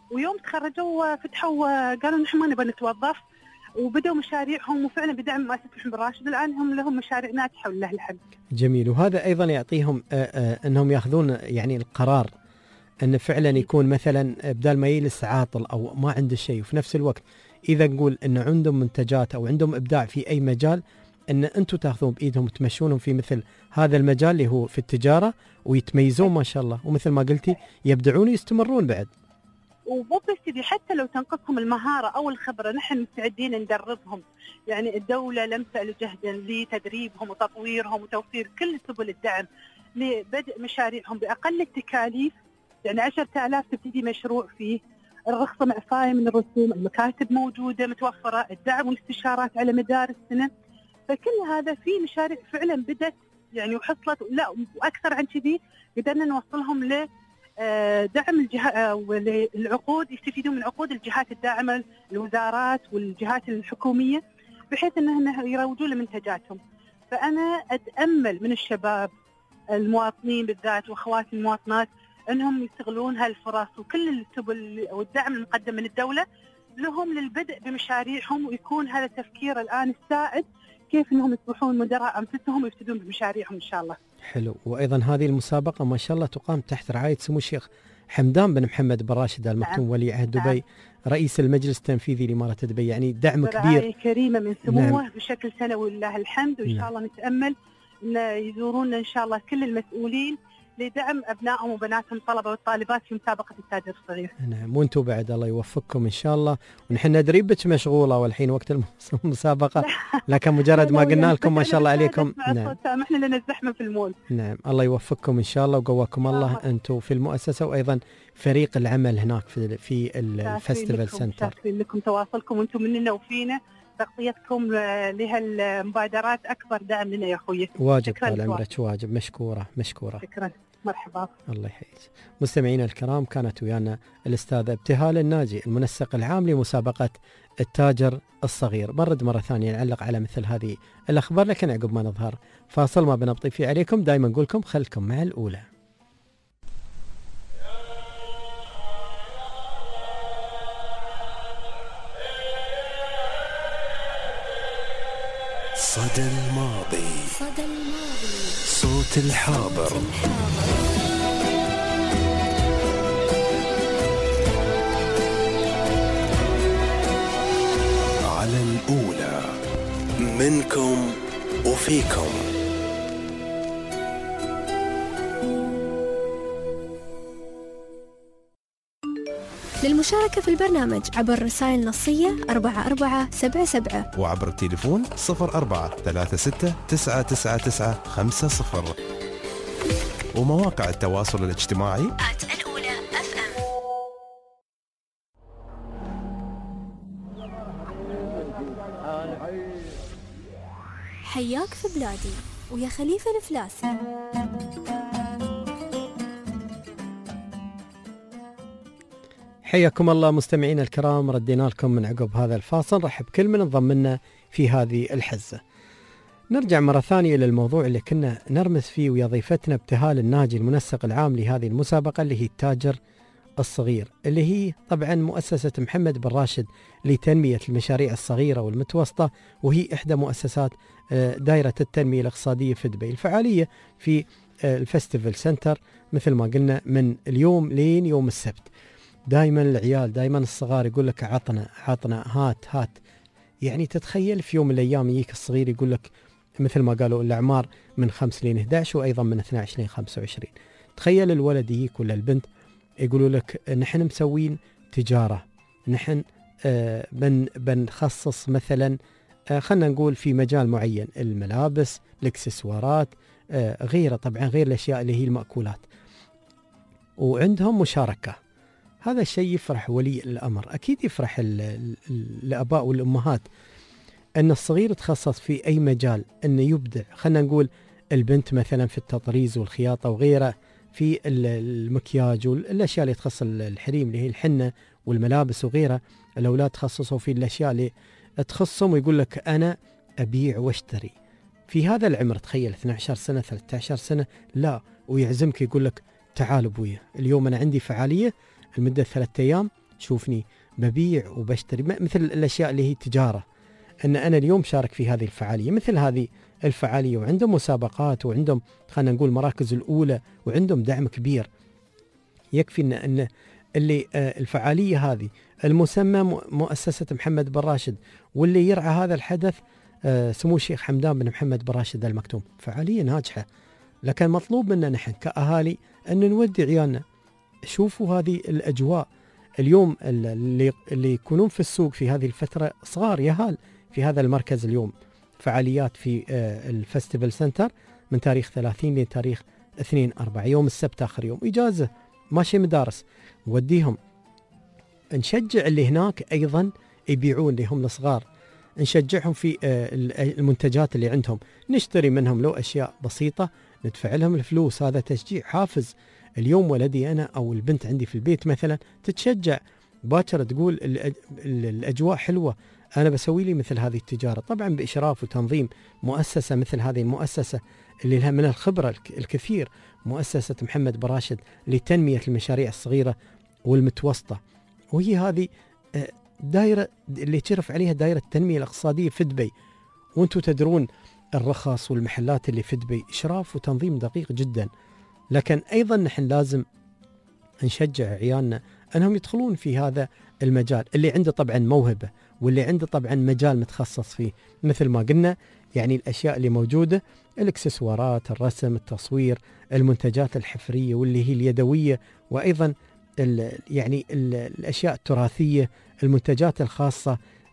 ويوم تخرجوا فتحوا قالوا نحن ما نبغى نتوظف، وبدأوا مشاريعهم وفعلا بدعم مؤسسة محمد بن راشد الآن هم لهم مشاريع ناجحة ولله الحمد. جميل. وهذا أيضا يعطيهم أنهم يأخذون يعني القرار أن فعلا يكون مثلا بدال ما يجلس عاطل أو ما عنده شيء، وفي نفس الوقت إذا نقول أن عندهم منتجات أو عندهم إبداع في أي مجال، أن أنتم تأخذون بإيدهم وتمشونهم في مثل هذا المجال اللي هو في التجارة ويتميزون ما شاء الله، ومثل ما قلتي يبدعون ويستمرون بعد. ومو بس كذي، حتى لو تنقصهم المهارة أو الخبرة نحن مستعدين ندربهم. يعني الدولة لم تأل جهدا لتدريبهم وتطويرهم وتوفير كل سبل الدعم لبدء مشاريعهم بأقل التكاليف. يعني عشرة آلاف تبتدي مشروع فيه، الرخصة معفاية من الرسوم، المكاتب موجودة متوفرة، الدعم والاستشارات على مدار السنة. فكل هذا في مشاريع فعلا بدت يعني وحصلت، لا وأكثر عن كذي قدرنا نوصلهم ل دعم الجهات والعقود، يستفيدون من عقود الجهات الداعمة، الوزارات والجهات الحكومية، بحيث أنهم يروجوا لمنتجاتهم. فأنا أتأمل من الشباب المواطنين بالذات وأخواتي المواطنات أنهم يستغلون هالفرص وكل السبل والدعم المقدم من الدولة لهم للبدء بمشاريعهم، ويكون هذا التفكير الآن السائد كيف أنهم يصبحون مدراء أنفسهم ويفتدون بمشاريعهم إن شاء الله. حلو. وأيضا هذه المسابقة ما شاء الله تقام تحت رعاية سمو الشيخ حمدان بن محمد بن راشد آل مكتوم نعم. ولي عهد دبي، نعم. رئيس المجلس التنفيذي لإمارة دبي، يعني دعم كبير، رعاية كريمة من سموه نعم. بشكل سنوي لله الحمد. وإن نعم. شاء الله نتأمل أن يزورونا إن شاء الله كل المسؤولين لدعم أبنائهم وبناتهم الطلبة والطالبات في مسابقة التاجر الصغير. نعم. وانتم بعد الله يوفقكم إن شاء الله. ونحن ندري بك مشغولة والحين وقت المسابقة، لكن مجرد ما قلنا لكم ما شاء الله عليكم. نعم. احنا لنا الزحمة في المول. نعم. الله يوفقكم إن شاء الله وقواكم الله أنتم في المؤسسة، وأيضا فريق العمل هناك في في الفستيفال سنتر. شاكرين لكم تواصلكم وانتم مننا وفينا، تغطيتكم لهالمبادرات أكبر دعم لنا يا أخوي. واجب طال عمرك، واجب. مشكورة مشكورة. شكرا. مرحبا. الله يحييك. مستمعينا الكرام، كانت ويانا الأستاذة ابتهال الناجي المنسق العام لمسابقة التاجر الصغير. برد مرة ثانية نعلق على مثل هذه الأخبار، لكن عقب ما نظهر فاصل ما بنبطي فيه عليكم دائما نقول لكم خلكم مع الأولى. صدى الماضي، صدى الماضي، صوت الحاضر، على الأولى، منكم وفيكم. للمشاركة في البرنامج عبر رسائل نصية أربعة أربعة سبعة سبعة، وعبر التليفون صفر أربعة ثلاثة ستة تسعة تسعة تسعة خمسة صفر، ومواقع التواصل الاجتماعي الأولى أف أم. حياك في بلادي ويا خليفة الفلاسي. حياكم الله مستمعين الكرام، ردينا لكم من عقب هذا الفاصل. رحب كل من انضم لنا في هذه الحزة. نرجع مرة ثانية للموضوع اللي كنا نرمز فيه ويا ضيفتنا ابتهال الناجي المنسق العام لهذه المسابقة، اللي هي التاجر الصغير، اللي هي طبعا مؤسسة محمد بن راشد لتنمية المشاريع الصغيرة والمتوسطة، وهي إحدى مؤسسات دائرة التنمية الاقتصادية في دبي. الفعالية في الفستيفال سنتر مثل ما قلنا من اليوم لين يوم السبت. دائما العيال دائما الصغار يقول لك عطنا عطنا هات هات. يعني تتخيل في يوم من الأيام يجيك الصغير يقول لك مثل ما قالوا الأعمار من خمس لين إحدى عشر، وأيضا من اثني عشر لين خمسة وعشرين. تخيل الولد يجيك ولا البنت يقولوا لك نحن مسوين تجارة، نحن آه بن بنخصص مثلا آه خلنا نقول في مجال معين، الملابس، الاكسسوارات، آه غيره، طبعا غير الأشياء اللي هي المأكولات، وعندهم مشاركة. هذا الشيء يفرح ولي الأمر، أكيد يفرح الآباء والأمهات أن الصغير تخصص في أي مجال، أنه يبدع. خلنا نقول البنت مثلا في التطريز والخياطة وغيره، في المكياج والأشياء اللي تخص الحريم اللي هي الحنة والملابس وغيره. الأولاد تخصصوا في الأشياء اللي تخصهم، ويقول لك أنا أبيع واشتري في هذا العمر. تخيل اثني عشر سنة ثلاثة عشر سنة، لا ويعزمك يقول لك تعال أبويا اليوم أنا عندي فعالية لمدة ثلاثة أيام شوفني ببيع وبشتري مثل الأشياء اللي هي تجارة، أن أنا اليوم شارك في هذه الفعالية مثل هذه الفعالية، وعندهم مسابقات وعندهم خلينا نقول مراكز الأولى وعندهم دعم كبير. يكفي أن, أن اللي الفعالية هذه المسمى مؤسسة محمد بن راشد، واللي يرعى هذا الحدث سمو الشيخ حمدان بن محمد بن راشد آل مكتوم. فعالية ناجحة، لكن مطلوب منا نحن كأهالي أن نودي عيالنا. شوفوا هذه الأجواء اليوم اللي, اللي يكونون في السوق في هذه الفترة صغار يهال في هذا المركز. اليوم فعاليات في الفستيفال سنتر من تاريخ ثلاثين لتاريخ اثنين أربعة، يوم السبت آخر يوم إجازة، ماشي مدارس، نوديهم. نشجع اللي هناك أيضا يبيعون لهم الصغار، نشجعهم في المنتجات اللي عندهم، نشتري منهم لو أشياء بسيطة، ندفع لهم الفلوس. هذا تشجيع حافز. اليوم ولدي أنا أو البنت عندي في البيت مثلا تتشجع باكر، تقول الأجواء حلوة، أنا بسوي لي مثل هذه التجارة، طبعا بإشراف وتنظيم مؤسسة مثل هذه المؤسسة اللي لها من الخبرة الكثير، مؤسسة محمد بن راشد لتنمية المشاريع الصغيرة والمتوسطة. وهي هذه دائرة اللي تعرف عليها دائرة التنمية الاقتصادية في دبي، وانتم تدرون الرخص والمحلات اللي في دبي إشراف وتنظيم دقيق جدا. لكن أيضا نحن لازم نشجع عيالنا أنهم يدخلون في هذا المجال، اللي عنده طبعا موهبة واللي عنده طبعا مجال متخصص فيه، مثل ما قلنا يعني الأشياء اللي موجودة، الإكسسوارات، الرسم، التصوير، المنتجات الحفرية واللي هي اليدوية، وأيضا ال يعني ال الأشياء التراثية، المنتجات الخاصة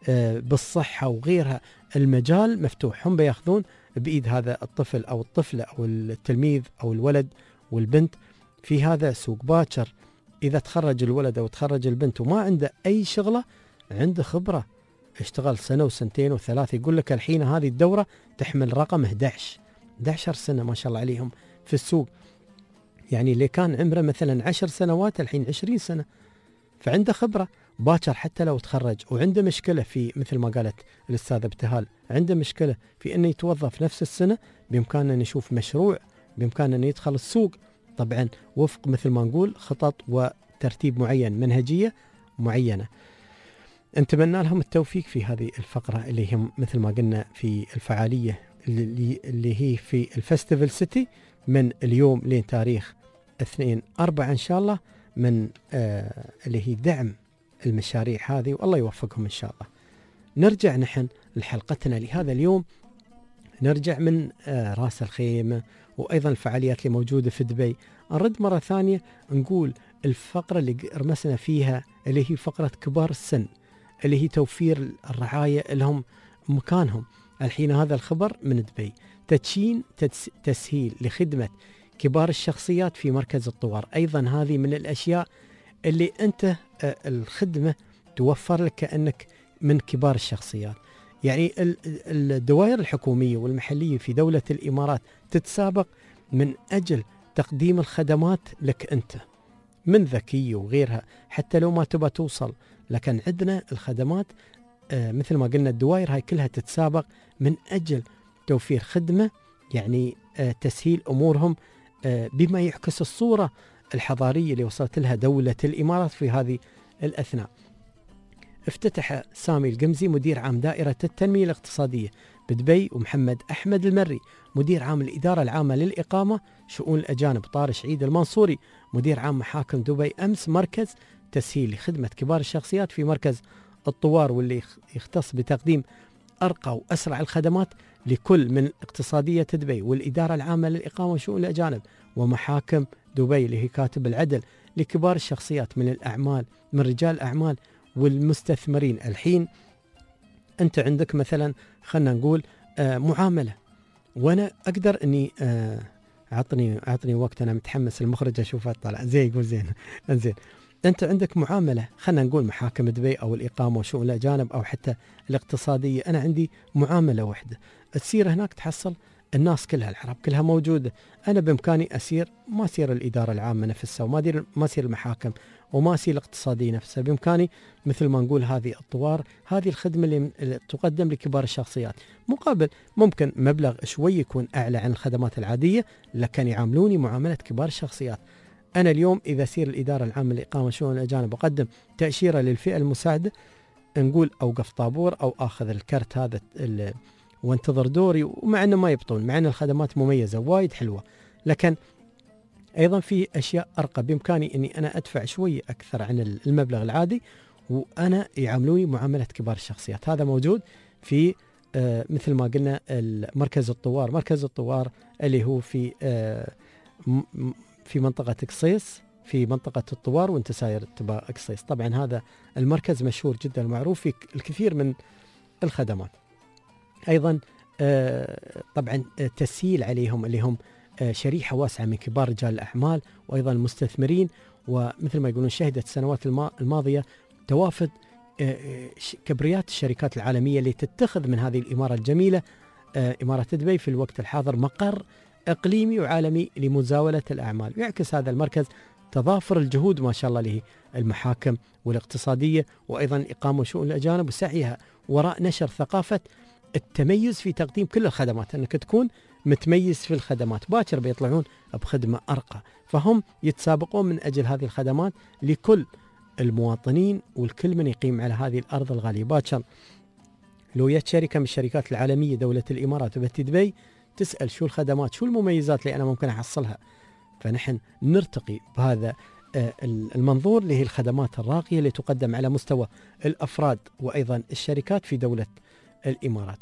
بالصحة وغيرها. المجال مفتوح، هم بياخذون بإيد هذا الطفل أو الطفلة أو التلميذ أو الولد والبنت في هذا سوق باكر. إذا تخرج الولد أو تخرج البنت وما عنده أي شغلة، عنده خبرة، اشتغل سنة وسنتين وثلاثة، يقول لك الحين هذه الدورة تحمل رقم أحد عشر أحد عشر سنة ما شاء الله عليهم في السوق. يعني اللي كان عمره مثلا عشر سنوات الحين عشرين سنة، فعنده خبرة باكر. حتى لو تخرج وعنده مشكلة في مثل ما قالت الأستاذة ابتهال، عنده مشكلة في أنه يتوظف نفس السنة، بإمكاننا نشوف مشروع، بإمكاننا أنه يدخل السوق، طبعا وفق مثل ما نقول خطط وترتيب معين، منهجية معينة. نتمنى لهم التوفيق في هذه الفقرة اللي هم مثل ما قلنا في الفعالية اللي, اللي هي في الفستيفال سيتي من اليوم لين تاريخ اثنين أربعة إن شاء الله، من آه اللي هي دعم المشاريع هذه، والله يوفقهم إن شاء الله. نرجع نحن لحلقتنا لهذا اليوم، نرجع من آه راس الخيمة وأيضا الفعاليات اللي موجودة في دبي. نرد مرة ثانية نقول الفقرة اللي رمسنا فيها اللي هي فقرة كبار السن، اللي هي توفير الرعاية لهم مكانهم. الحين هذا الخبر من دبي، تدشين تسهيل لخدمة كبار الشخصيات في مركز الطوار. أيضا هذه من الأشياء اللي أنت الخدمة توفر لك كأنك من كبار الشخصيات. يعني الدوائر الحكومية والمحلية في دولة الإمارات تتسابق من أجل تقديم الخدمات لك أنت، من ذكية وغيرها، حتى لو ما تبى توصل. لكن عندنا الخدمات آه مثل ما قلنا الدوائر هاي كلها تتسابق من أجل توفير خدمة، يعني آه تسهيل أمورهم آه بما يعكس الصورة الحضارية اللي وصلت لها دولة الإمارات في هذه الأثناء. افتتح سامي القمزي مدير عام دائرة التنمية الاقتصادية بدبي، ومحمد أحمد المري مدير عام الإدارة العامة للإقامة شؤون الأجانب، طارش عيد المنصوري مدير عام محاكم دبي أمس مركز تسهيل لخدمة كبار الشخصيات في مركز الطوار، واللي يختص بتقديم أرقى وأسرع الخدمات لكل من اقتصادية دبي والإدارة العامة للإقامة وشؤون الأجانب ومحاكم دبي، اللي هي كاتب العدل لكبار الشخصيات من الأعمال، من رجال الأعمال والمستثمرين. الحين أنت عندك مثلا خلنا نقول آه معاملة، وأنا أقدر أني آه أعطني أعطني وقت، أنا متحمس، المخرج أشوفه طلع زي يقول زين انزين. أنت عندك معاملة، خلنا نقول محاكم دبي أو الإقامة وشؤون الأجانب أو حتى الاقتصادية، أنا عندي معاملة واحدة، تصير هناك تحصل الناس كلها العرب كلها موجودة. أنا بإمكاني أسير ما أسير الإدارة العامة نفسها، وما أدير ما أسير المحاكم، وما أسير الاقتصادية نفسها. بإمكاني مثل ما نقول هذه الطوار، هذه الخدمة اللي تقدم لكبار الشخصيات، مقابل ممكن مبلغ شوي يكون أعلى عن الخدمات العادية، لكن يعاملوني معاملة كبار الشخصيات. أنا اليوم إذا سير الإدارة العامة لإقامة شؤون الأجانب وقدم تأشيرة للفئة المساعدة، نقول أوقف طابور أو آخذ الكرت هذا وانتظر دوري، ومع أنه ما يبطون، مع أن الخدمات مميزة وايد حلوة، لكن أيضا في أشياء أرقى بإمكاني أني أنا أدفع شوية أكثر عن المبلغ العادي وأنا يعاملوني معاملة كبار الشخصيات. هذا موجود في آه مثل ما قلنا مركز الطوار، مركز الطوار اللي هو في آه في منطقة قصيص، في منطقة الطوار وانت ساير تبع قصيص. طبعا هذا المركز مشهور جدا معروف في الكثير من الخدمات. أيضا آه طبعا تسهيل عليهم اللي هم آه شريحة واسعة من كبار رجال الأعمال وأيضا المستثمرين، ومثل ما يقولون شهدت السنوات الماضية توافد كبريات الشركات العالمية اللي تتخذ من هذه الإمارة الجميلة إمارة دبي في الوقت الحاضر مقر إقليمي وعالمي لمزاولة الأعمال. يعكس هذا المركز تضافر الجهود ما شاء الله للمحاكم والاقتصادية وأيضا إقامة شؤون الأجانب وسعيها وراء نشر ثقافة التميز في تقديم كل الخدمات، أنك تكون متميز في الخدمات باكر بيطلعون بخدمة أرقى، فهم يتسابقون من أجل هذه الخدمات لكل المواطنين والكل من يقيم على هذه الأرض الغالية. باكر لو جت شركة من الشركات العالمية دولة الإمارات وبتي دبي تسأل شو الخدمات شو المميزات اللي أنا ممكن أحصلها، فنحن نرتقي بهذا المنظور اللي هي الخدمات الراقية اللي تقدم على مستوى الأفراد وأيضا الشركات في دولة الإمارات.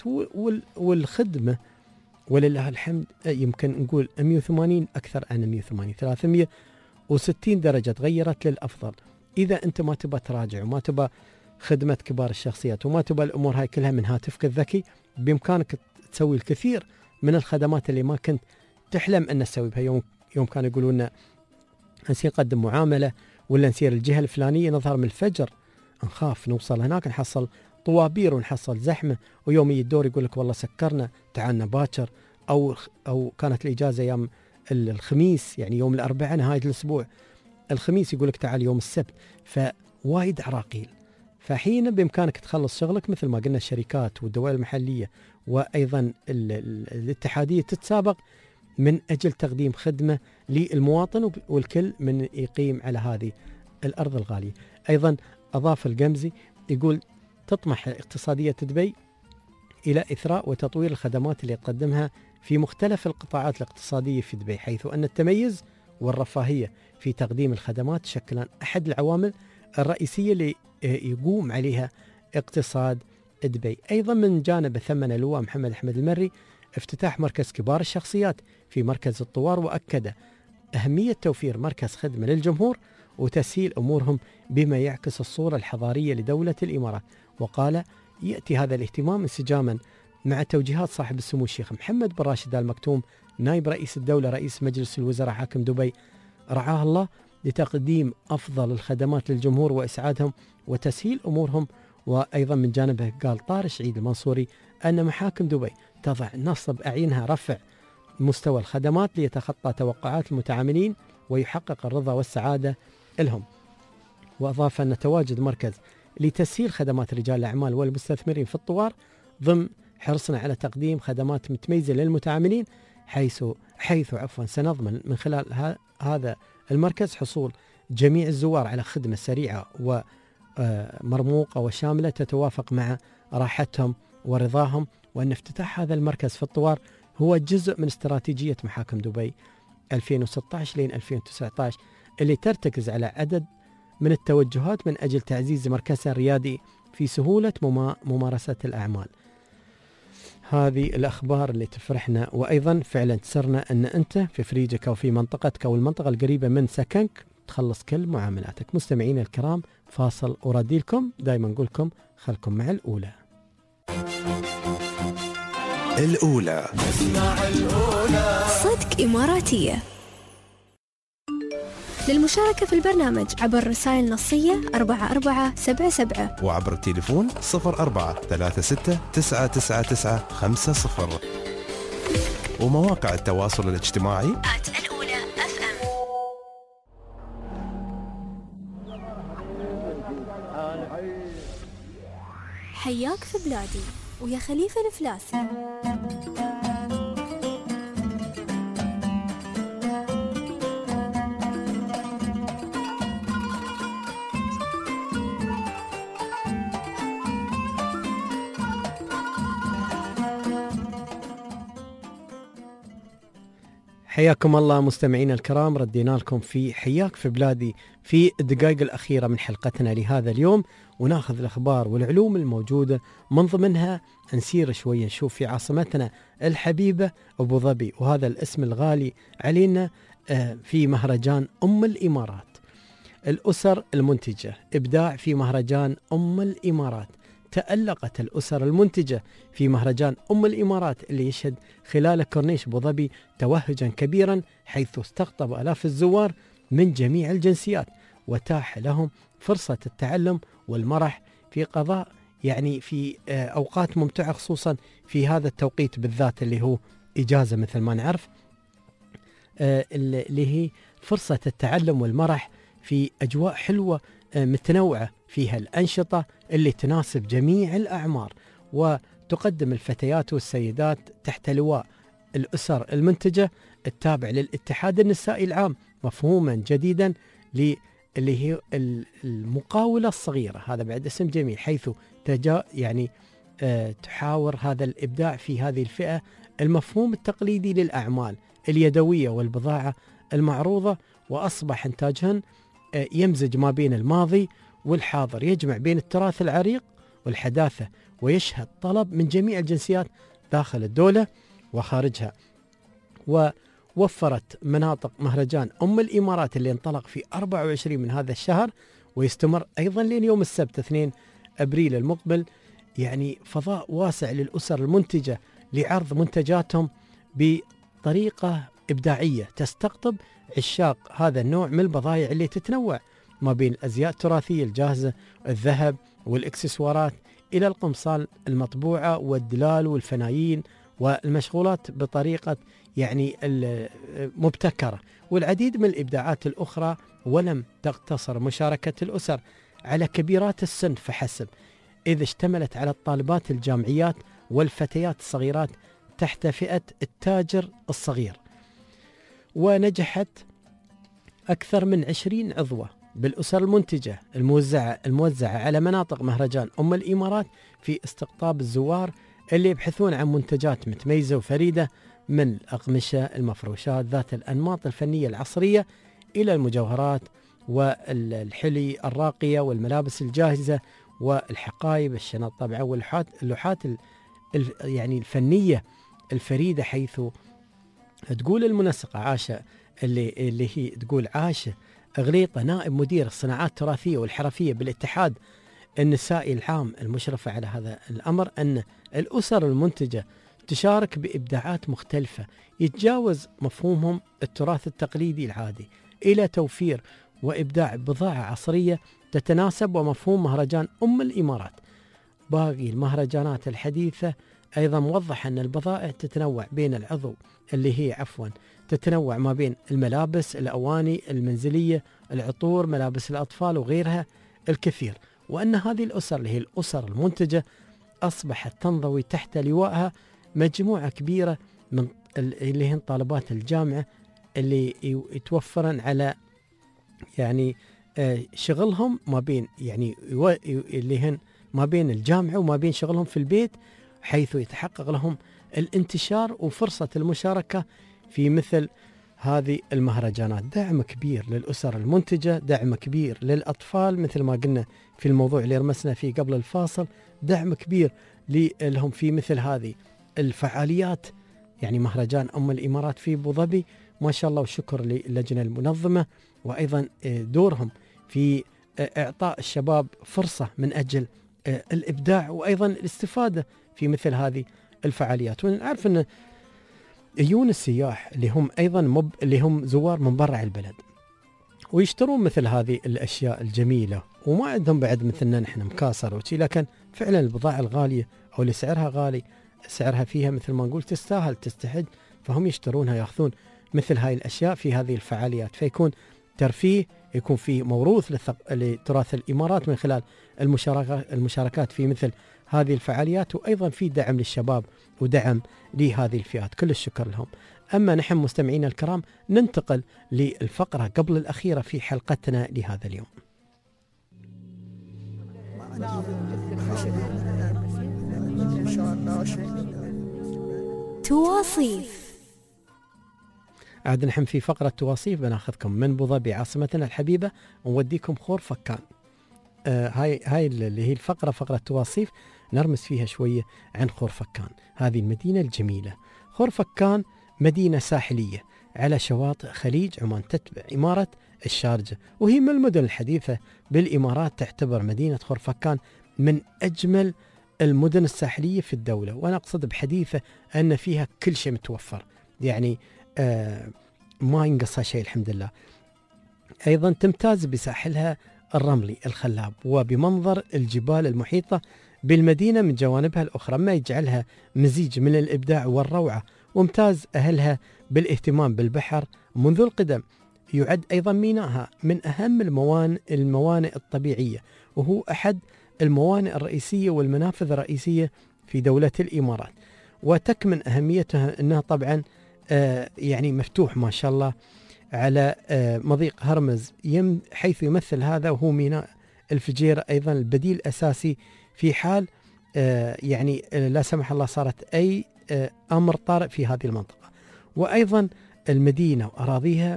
والخدمة ولله الحمد يمكن نقول مئة وثمانين أكثر عن مئة وثمانين ثلاثمئة وستين درجة تغيرت للأفضل. إذا أنت ما تبى تراجع وما تبى خدمة كبار الشخصيات وما تبى الأمور هاي كلها من هاتفك الذكي، بإمكانك تسوي الكثير من الخدمات اللي ما كنت تحلم أن تسوي بها. يوم يوم كانوا يقولون لنا نسير نقدم معاملة ولا نسير الجهة الفلانية نظهر من الفجر نخاف نوصل هناك نحصل طوابير ونحصل زحمة، ويوم يجي الدور يقول لك والله سكرنا تعالنا باكر، أو أو كانت الإجازة يوم الخميس يعني يوم الأربعاء نهاية الأسبوع، الخميس يقول لك تعال يوم السبت، فوايد عراقيل. فحين بإمكانك تخلص شغلك مثل ما قلنا الشركات والدوائر المحلية وأيضا الاتحادية تتسابق من أجل تقديم خدمة للمواطن والكل من يقيم على هذه الأرض الغالية. أيضا أضاف القمزي يقول تطمح اقتصادية دبي إلى إثراء وتطوير الخدمات اللي تقدمها في مختلف القطاعات الاقتصادية في دبي، حيث أن التميز والرفاهية في تقديم الخدمات تشكلان أحد العوامل الرئيسية اللي يقوم عليها اقتصاد دبي. أيضا من جانب ثمن اللواء محمد أحمد المري افتتاح مركز كبار الشخصيات في مركز الطوار، وأكد أهمية توفير مركز خدمة للجمهور وتسهيل أمورهم بما يعكس الصورة الحضارية لدولة الإمارات. وقال يأتي هذا الاهتمام انسجاما مع توجيهات صاحب السمو الشيخ محمد بن راشد آل مكتوم نائب رئيس الدولة رئيس مجلس الوزراء حاكم دبي رعاه الله لتقديم أفضل الخدمات للجمهور وإسعادهم وتسهيل أمورهم. وأيضا من جانبه قال طارش عيد المنصوري أن محاكم دبي تضع نصب أعينها رفع مستوى الخدمات ليتخطى توقعات المتعاملين ويحقق الرضا والسعادة لهم. وأضاف أن تواجد مركز لتسهيل خدمات رجال الأعمال والمستثمرين في الطوار ضمن حرصنا على تقديم خدمات متميزة للمتعاملين، حيث حيث عفوا سنضمن من خلال هذا المركز حصول جميع الزوار على خدمة سريعة ومرموقة وشاملة تتوافق مع راحتهم ورضاهم. وأن افتتاح هذا المركز في الطوار هو جزء من استراتيجية محاكم دبي ألفين وستة عشر لين ألفين وتسعة عشر اللي ترتكز على عدد من التوجهات من أجل تعزيز مركزها الريادي في سهولة ممارسة الأعمال. هذه الأخبار اللي تفرحنا، وأيضا فعلا تسرنا أن أنت في فريجك أو في منطقتك أو المنطقة القريبة من سكنك تخلص كل معاملاتك. مستمعين الكرام فاصل أرادي لكم، دائما نقول لكم خلكم مع الأولى. الأولى صدق إماراتية. للمشاركة في البرنامج عبر رسائل نصية أربعة أربعة سبعة سبعة وعبر التليفون صفر أربعة ثلاثة ستة تسعة تسعة تسعة خمسة صفر ومواقع التواصل الاجتماعي الأولى أف أم. حياك في بلادي ويا خليفة الفلاسي. حياكم الله مستمعينا الكرام، ردينا لكم في حياك في بلادي في الدقائق الأخيرة من حلقتنا لهذا اليوم، وناخذ الأخبار والعلوم الموجودة من ضمنها نسير شوية نشوف في عاصمتنا الحبيبة أبو ظبي، وهذا الاسم الغالي علينا في مهرجان أم الإمارات. الأسر المنتجة إبداع في مهرجان أم الإمارات. تألقت الأسر المنتجة في مهرجان أم الإمارات اللي يشهد خلال كورنيش أبو ظبي توهجا كبيرا، حيث استقطب آلاف الزوار من جميع الجنسيات، وتاح لهم فرصة التعلم والمرح في قضاء يعني في أوقات ممتعة، خصوصا في هذا التوقيت بالذات اللي هو إجازة مثل ما نعرف، اللي هي فرصة التعلم والمرح في أجواء حلوة متنوعة فيها الأنشطة اللي تناسب جميع الأعمار، وتقدم الفتيات والسيدات تحت لواء الأسر المنتجة التابع للاتحاد النسائي العام مفهوما جديدا اللي هي المقاولة الصغيرة. هذا بعد اسم جميل، حيث تجا يعني أه تحاور هذا الإبداع في هذه الفئة المفهوم التقليدي للأعمال اليدوية والبضاعة المعروضة، وأصبح إنتاجهن أه يمزج ما بين الماضي والحاضر، يجمع بين التراث العريق والحداثة، ويشهد طلب من جميع الجنسيات داخل الدولة وخارجها. ووفرت مناطق مهرجان أم الإمارات اللي انطلق في أربعة وعشرين من هذا الشهر ويستمر أيضا لين يوم السبت اثنين أبريل المقبل، يعني فضاء واسع للأسر المنتجة لعرض منتجاتهم بطريقة إبداعية تستقطب عشاق هذا النوع من البضائع اللي تتنوع ما بين الأزياء التراثية الجاهزة، الذهب والإكسسوارات، إلى القمصان المطبوعة والدلال والفنايين والمشغولات بطريقة يعني المبتكرة، والعديد من الإبداعات الأخرى. ولم تقتصر مشاركة الأسر على كبيرات السن فحسب، إذ اشتملت على الطالبات الجامعيات والفتيات الصغيرات تحت فئة التاجر الصغير. ونجحت أكثر من عشرين عضوة بالأسر المنتجة الموزعة الموزعة على مناطق مهرجان أم الإمارات في استقطاب الزوار اللي يبحثون عن منتجات متميزة وفريدة، من الأقمشة، المفروشات ذات الأنماط الفنية العصرية، إلى المجوهرات والحلي الراقية والملابس الجاهزة والحقائب، الشنط طبعا، واللوحات اللوحات يعني الفنية الفريدة، حيث تقول المنسقة عاشة اللي اللي هي تقول عاشة أغليطة نائب مدير الصناعات التراثية والحرفية بالاتحاد النسائي العام المشرفة على هذا الأمر، أن الأسر المنتجة تشارك بإبداعات مختلفة يتجاوز مفهومهم التراث التقليدي العادي إلى توفير وإبداع بضاعة عصرية تتناسب ومفهوم مهرجان أم الإمارات. باقي المهرجانات الحديثة أيضا موضح أن البضائع تتنوع بين العضو اللي هي عفوا تتنوع ما بين الملابس، الأواني المنزلية، العطور، ملابس الأطفال وغيرها الكثير، وأن هذه الأسر اللي هي الأسر المنتجة أصبحت تنضوي تحت لوائها مجموعة كبيرة من اللي هن طالبات الجامعة اللي يتوفرن على يعني شغلهم ما بين يعني اللي هن ما بين الجامعة وما بين شغلهم في البيت، حيث يتحقق لهم الانتشار وفرصة المشاركة في مثل هذه المهرجانات. دعم كبير للأسر المنتجة، دعم كبير للأطفال مثل ما قلنا في الموضوع اللي رمسنا فيه قبل الفاصل، دعم كبير لهم في مثل هذه الفعاليات، يعني مهرجان أم الإمارات في أبو ظبي ما شاء الله، وشكر للجنة المنظمة وأيضا دورهم في إعطاء الشباب فرصة من أجل الإبداع وأيضا الاستفادة في مثل هذه الفعاليات. ونعرف أن يجون السياح اللي هم أيضا مب اللي هم زوار من برا البلد ويشترون مثل هذه الأشياء الجميلة، وما عندهم بعد مثلنا نحن مكاسر وشي، لكن فعلا البضاعة الغالية أو اللي سعرها غالي سعرها فيها مثل ما نقول تستاهل تستحق، فهم يشترونها يأخذون مثل هاي الأشياء في هذه الفعاليات، فيكون ترفيه، يكون في موروث لتراث الإمارات من خلال المشاركات في مثل هذه الفعاليات، وأيضا في دعم للشباب ودعم لهذه الفئات. كل الشكر لهم. أما نحن مستمعينا الكرام ننتقل للفقرة قبل الأخيرة في حلقتنا لهذا اليوم. تواصيف. عاد نحن في فقرة تواصيف بناخذكم من أبو ظبي عاصمتنا الحبيبة ونوديكم خور فكان. آه هاي هاي اللي هي الفقرة فقرة تواصيف نرمز فيها شوية عن خور فكان، هذه المدينة الجميلة. خور فكان مدينة ساحلية على شواطئ خليج عمان تتبع إمارة الشارجة، وهي من المدن الحديثة بالإمارات. تعتبر مدينة خور فكان من أجمل المدن الساحلية في الدولة، وأنا أقصد بحديثة أن فيها كل شيء متوفر، يعني آه ما ينقصها شيء الحمد لله. أيضا تمتاز بساحلها الرملي الخلاب وبمنظر الجبال المحيطة بالمدينة من جوانبها الأخرى، ما يجعلها مزيج من الإبداع والروعة. وامتاز أهلها بالاهتمام بالبحر منذ القدم. يعد أيضا ميناءها من أهم الموانئ, الموانئ الطبيعية، وهو أحد الموانئ الرئيسية والمنافذ الرئيسية في دولة الإمارات. وتكمن أهميتها أنها طبعا آه يعني مفتوح ما شاء الله على آه مضيق هرمز، يم حيث يمثل هذا وهو ميناء الفجيرة أيضا البديل الأساسي في حال آه يعني آه لا سمح الله صارت أي آه أمر طارئ في هذه المنطقة. وأيضا المدينة وأراضيها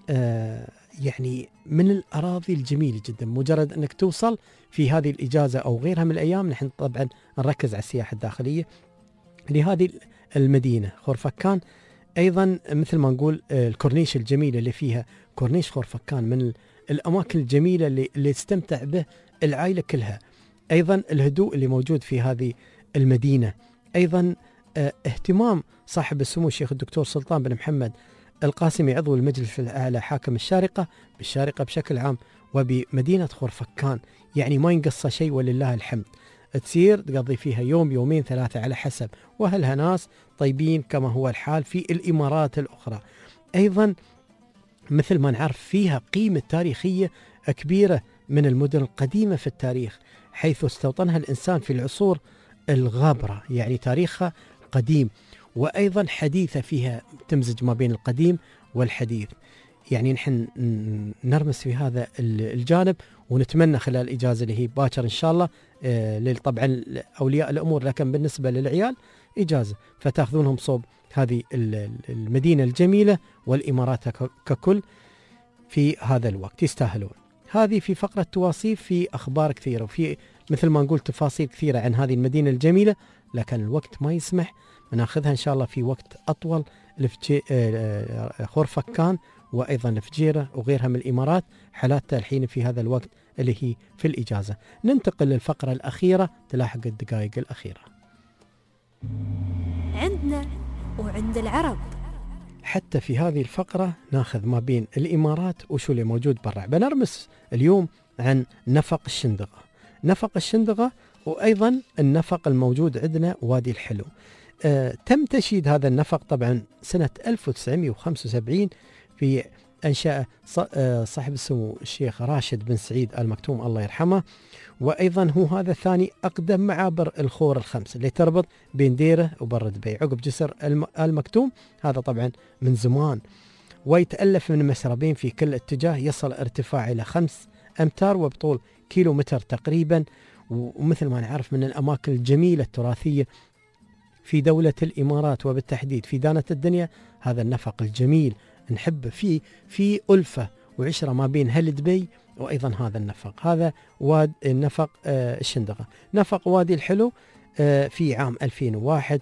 آه يعني من الأراضي الجميلة جدا. مجرد أنك توصل في هذه الإجازة أو غيرها من الأيام، نحن طبعا نركز على السياحة الداخلية لهذه المدينة خور فكان. أيضا مثل ما نقول الكورنيش الجميلة اللي فيها، كورنيش خور فكان من الأماكن الجميلة اللي, اللي تستمتع به العائلة كلها. أيضا الهدوء اللي موجود في هذه المدينة. أيضا اهتمام صاحب السمو الشيخ الدكتور سلطان بن محمد القاسمي عضو المجلس الأعلى حاكم الشارقة بالشارقة بشكل عام وبمدينة خور فكان، يعني ما ينقصها شيء ولله الحمد. تسير تقضي فيها يوم يومين ثلاثة على حسب، وأهلها ناس طيبين كما هو الحال في الإمارات الأخرى. أيضا مثل ما نعرف فيها قيمة تاريخية كبيرة من المدن القديمة في التاريخ، حيث استوطنها الإنسان في العصور الغابرة، يعني تاريخها قديم. وأيضا حديثة فيها تمزج ما بين القديم والحديث. يعني نحن نرمس في هذا الجانب، ونتمنى خلال الإجازة اللي هي باكر إن شاء الله آه طبعا أولياء الأمور، لكن بالنسبة للعيال إجازة، فتأخذونهم صوب هذه المدينة الجميلة والإمارات ككل في هذا الوقت، يستاهلون. هذه في فقرة تواصيف في أخبار كثيرة، وفي مثل ما نقول تفاصيل كثيرة عن هذه المدينة الجميلة، لكن الوقت ما يسمح، بناخذها إن شاء الله في وقت أطول. خور فكان وأيضا الفجيرة وغيرها من الإمارات حالاتها الحين في هذا الوقت اللي هي في الإجازة. ننتقل للفقرة الأخيرة تلاحق الدقائق الأخيرة. عندنا وعند العرب. حتى في هذه الفقرة ناخذ ما بين الإمارات وشو اللي موجود برا. بنرمس اليوم عن نفق الشندقة. نفق الشندقة وأيضا النفق الموجود عندنا وادي الحلو. آه تم تشييد هذا النفق طبعا سنة ألف وتسعمئة وخمسة وسبعين في أنشاء صاحب السمو الشيخ راشد بن سعيد آل مكتوم الله يرحمه. وأيضا هو هذا ثاني أقدم معابر الخور الخمس اللي تربط بين ديره وبر دبي عقب جسر آل مكتوم، هذا طبعا من زمان. ويتألف من مسربين في كل اتجاه، يصل ارتفاع إلى خمس أمتار وبطول كيلو متر تقريبا. ومثل ما نعرف من الأماكن الجميلة التراثية في دولة الإمارات وبالتحديد في دانة الدنيا هذا النفق الجميل. نحب فيه في ألفة وعشرة ما بين هل دبي وأيضا هذا النفق. هذا واد النفق آه الشندقة. نفق وادي الحلو آه في عام ألفين وواحد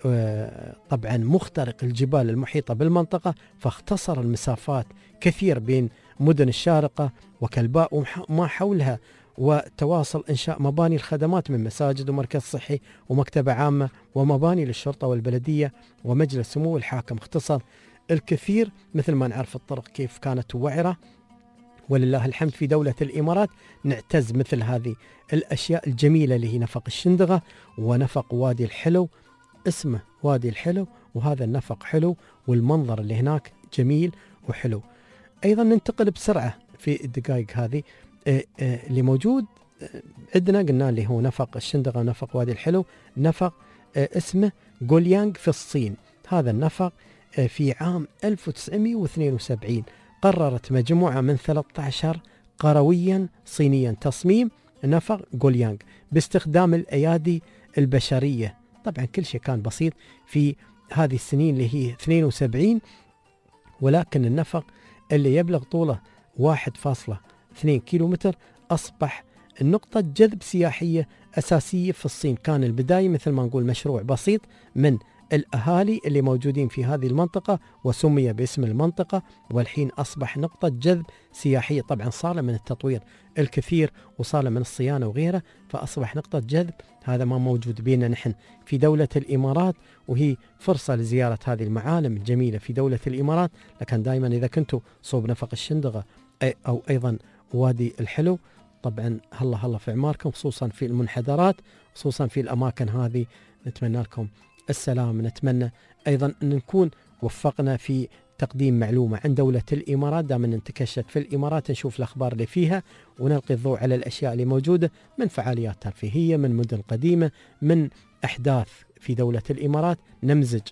آه طبعا مخترق الجبال المحيطة بالمنطقة، فاختصر المسافات كثير بين مدن الشارقة وكلباء وما حولها، وتواصل إنشاء مباني الخدمات من مساجد ومركز صحي ومكتبة عامة ومباني للشرطة والبلدية ومجلس سمو الحاكم. اختصر الكثير مثل ما نعرف الطرق كيف كانت وعرة، ولله الحمد في دولة الإمارات نعتز مثل هذه الأشياء الجميلة اللي هي نفق الشندقة ونفق وادي الحلو. اسمه وادي الحلو وهذا النفق حلو والمنظر اللي هناك جميل وحلو. أيضا ننتقل بسرعة في الدقائق هذه اللي موجود عندنا، قلنا اللي هو نفق الشندقة ونفق وادي الحلو. نفق اسمه غوليانغ في الصين. هذا النفق في عام ألف وتسعمئة واثنين وسبعين قررت مجموعة من ثلاثة عشر قرويا صينيا تصميم نفق غوليانغ باستخدام الأيادي البشرية. طبعا كل شيء كان بسيط في هذه السنين اللي هي اثنين وسبعين، ولكن النفق اللي يبلغ طوله واحد فاصلة اثنين كيلومتر أصبح نقطة جذب سياحية أساسية في الصين. كان البداية مثل ما نقول مشروع بسيط من الأهالي اللي موجودين في هذه المنطقة وسمي باسم المنطقة، والحين أصبح نقطة جذب سياحية. طبعا صار من التطوير الكثير وصار من الصيانة وغيره، فأصبح نقطة جذب. هذا ما موجود بينا نحن في دولة الإمارات، وهي فرصة لزيارة هذه المعالم الجميلة في دولة الإمارات. لكن دائما إذا كنتوا صوب نفق الشندقة أو أيضا وادي الحلو، طبعا هلا هلا في عماركم، خصوصا في المنحدرات، خصوصا في الأماكن هذه. نتمنى لكم السلام. نتمنى أيضا أن نكون وفقنا في تقديم معلومة عن دولة الإمارات. دائما نتكشف في الإمارات نشوف الأخبار اللي فيها ونلقي الضوء على الأشياء اللي موجودة من فعاليات ترفيهية، من مدن قديمة، من أحداث في دولة الإمارات. نمزج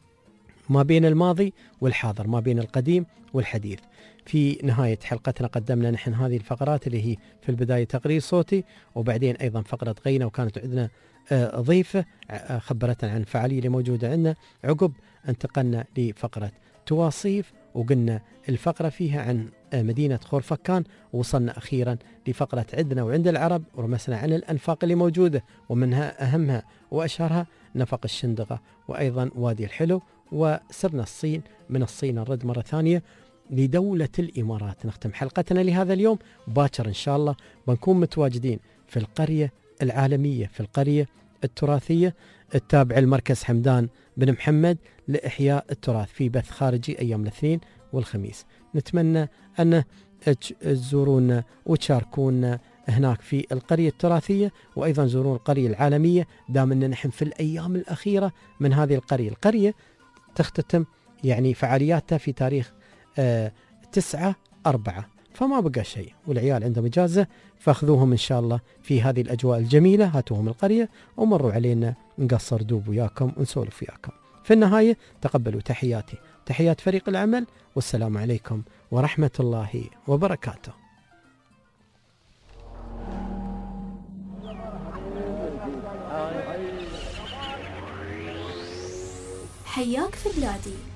ما بين الماضي والحاضر، ما بين القديم والحديث. في نهاية حلقتنا قدمنا نحن هذه الفقرات اللي هي في البداية تقرير صوتي، وبعدين أيضا فقرة غينة، وكانت عندنا ضيفة خبرتنا عن الفعالية اللي موجودة عندنا. عقب انتقلنا لفقرة تواصيف، وقلنا الفقرة فيها عن مدينة خورفكان، ووصلنا أخيرا لفقرة عندنا وعند العرب، ورمسنا عن الأنفاق اللي موجودة، ومنها أهمها وأشهرها نفق الشندقة وأيضا وادي الحلو. وسرنا الصين، من الصين نرد مرة ثانية لدولة الإمارات. نختم حلقتنا لهذا اليوم. باكر إن شاء الله بنكون متواجدين في القرية العالمية، في القرية التراثية التابعة لمركز حمدان بن محمد لإحياء التراث، في بث خارجي أيام الاثنين والخميس. نتمنى أن تزورونا وتشاركونا هناك في القرية التراثية، وأيضا زورون القرية العالمية. دام أننا نحن في الأيام الأخيرة من هذه القرية. القرية تختتم يعني فعالياتها في تاريخ آه تسعة أربعة، فما بقى شيء، والعيال عندهم إجازة، فاخذوهم إن شاء الله في هذه الأجواء الجميلة. هاتوهم القرية ومروا علينا، نقصر دوب وياكم ونسولف وياكم. في النهاية تقبلوا تحياتي، تحيات فريق العمل، والسلام عليكم ورحمة الله وبركاته. حياك في بلادي.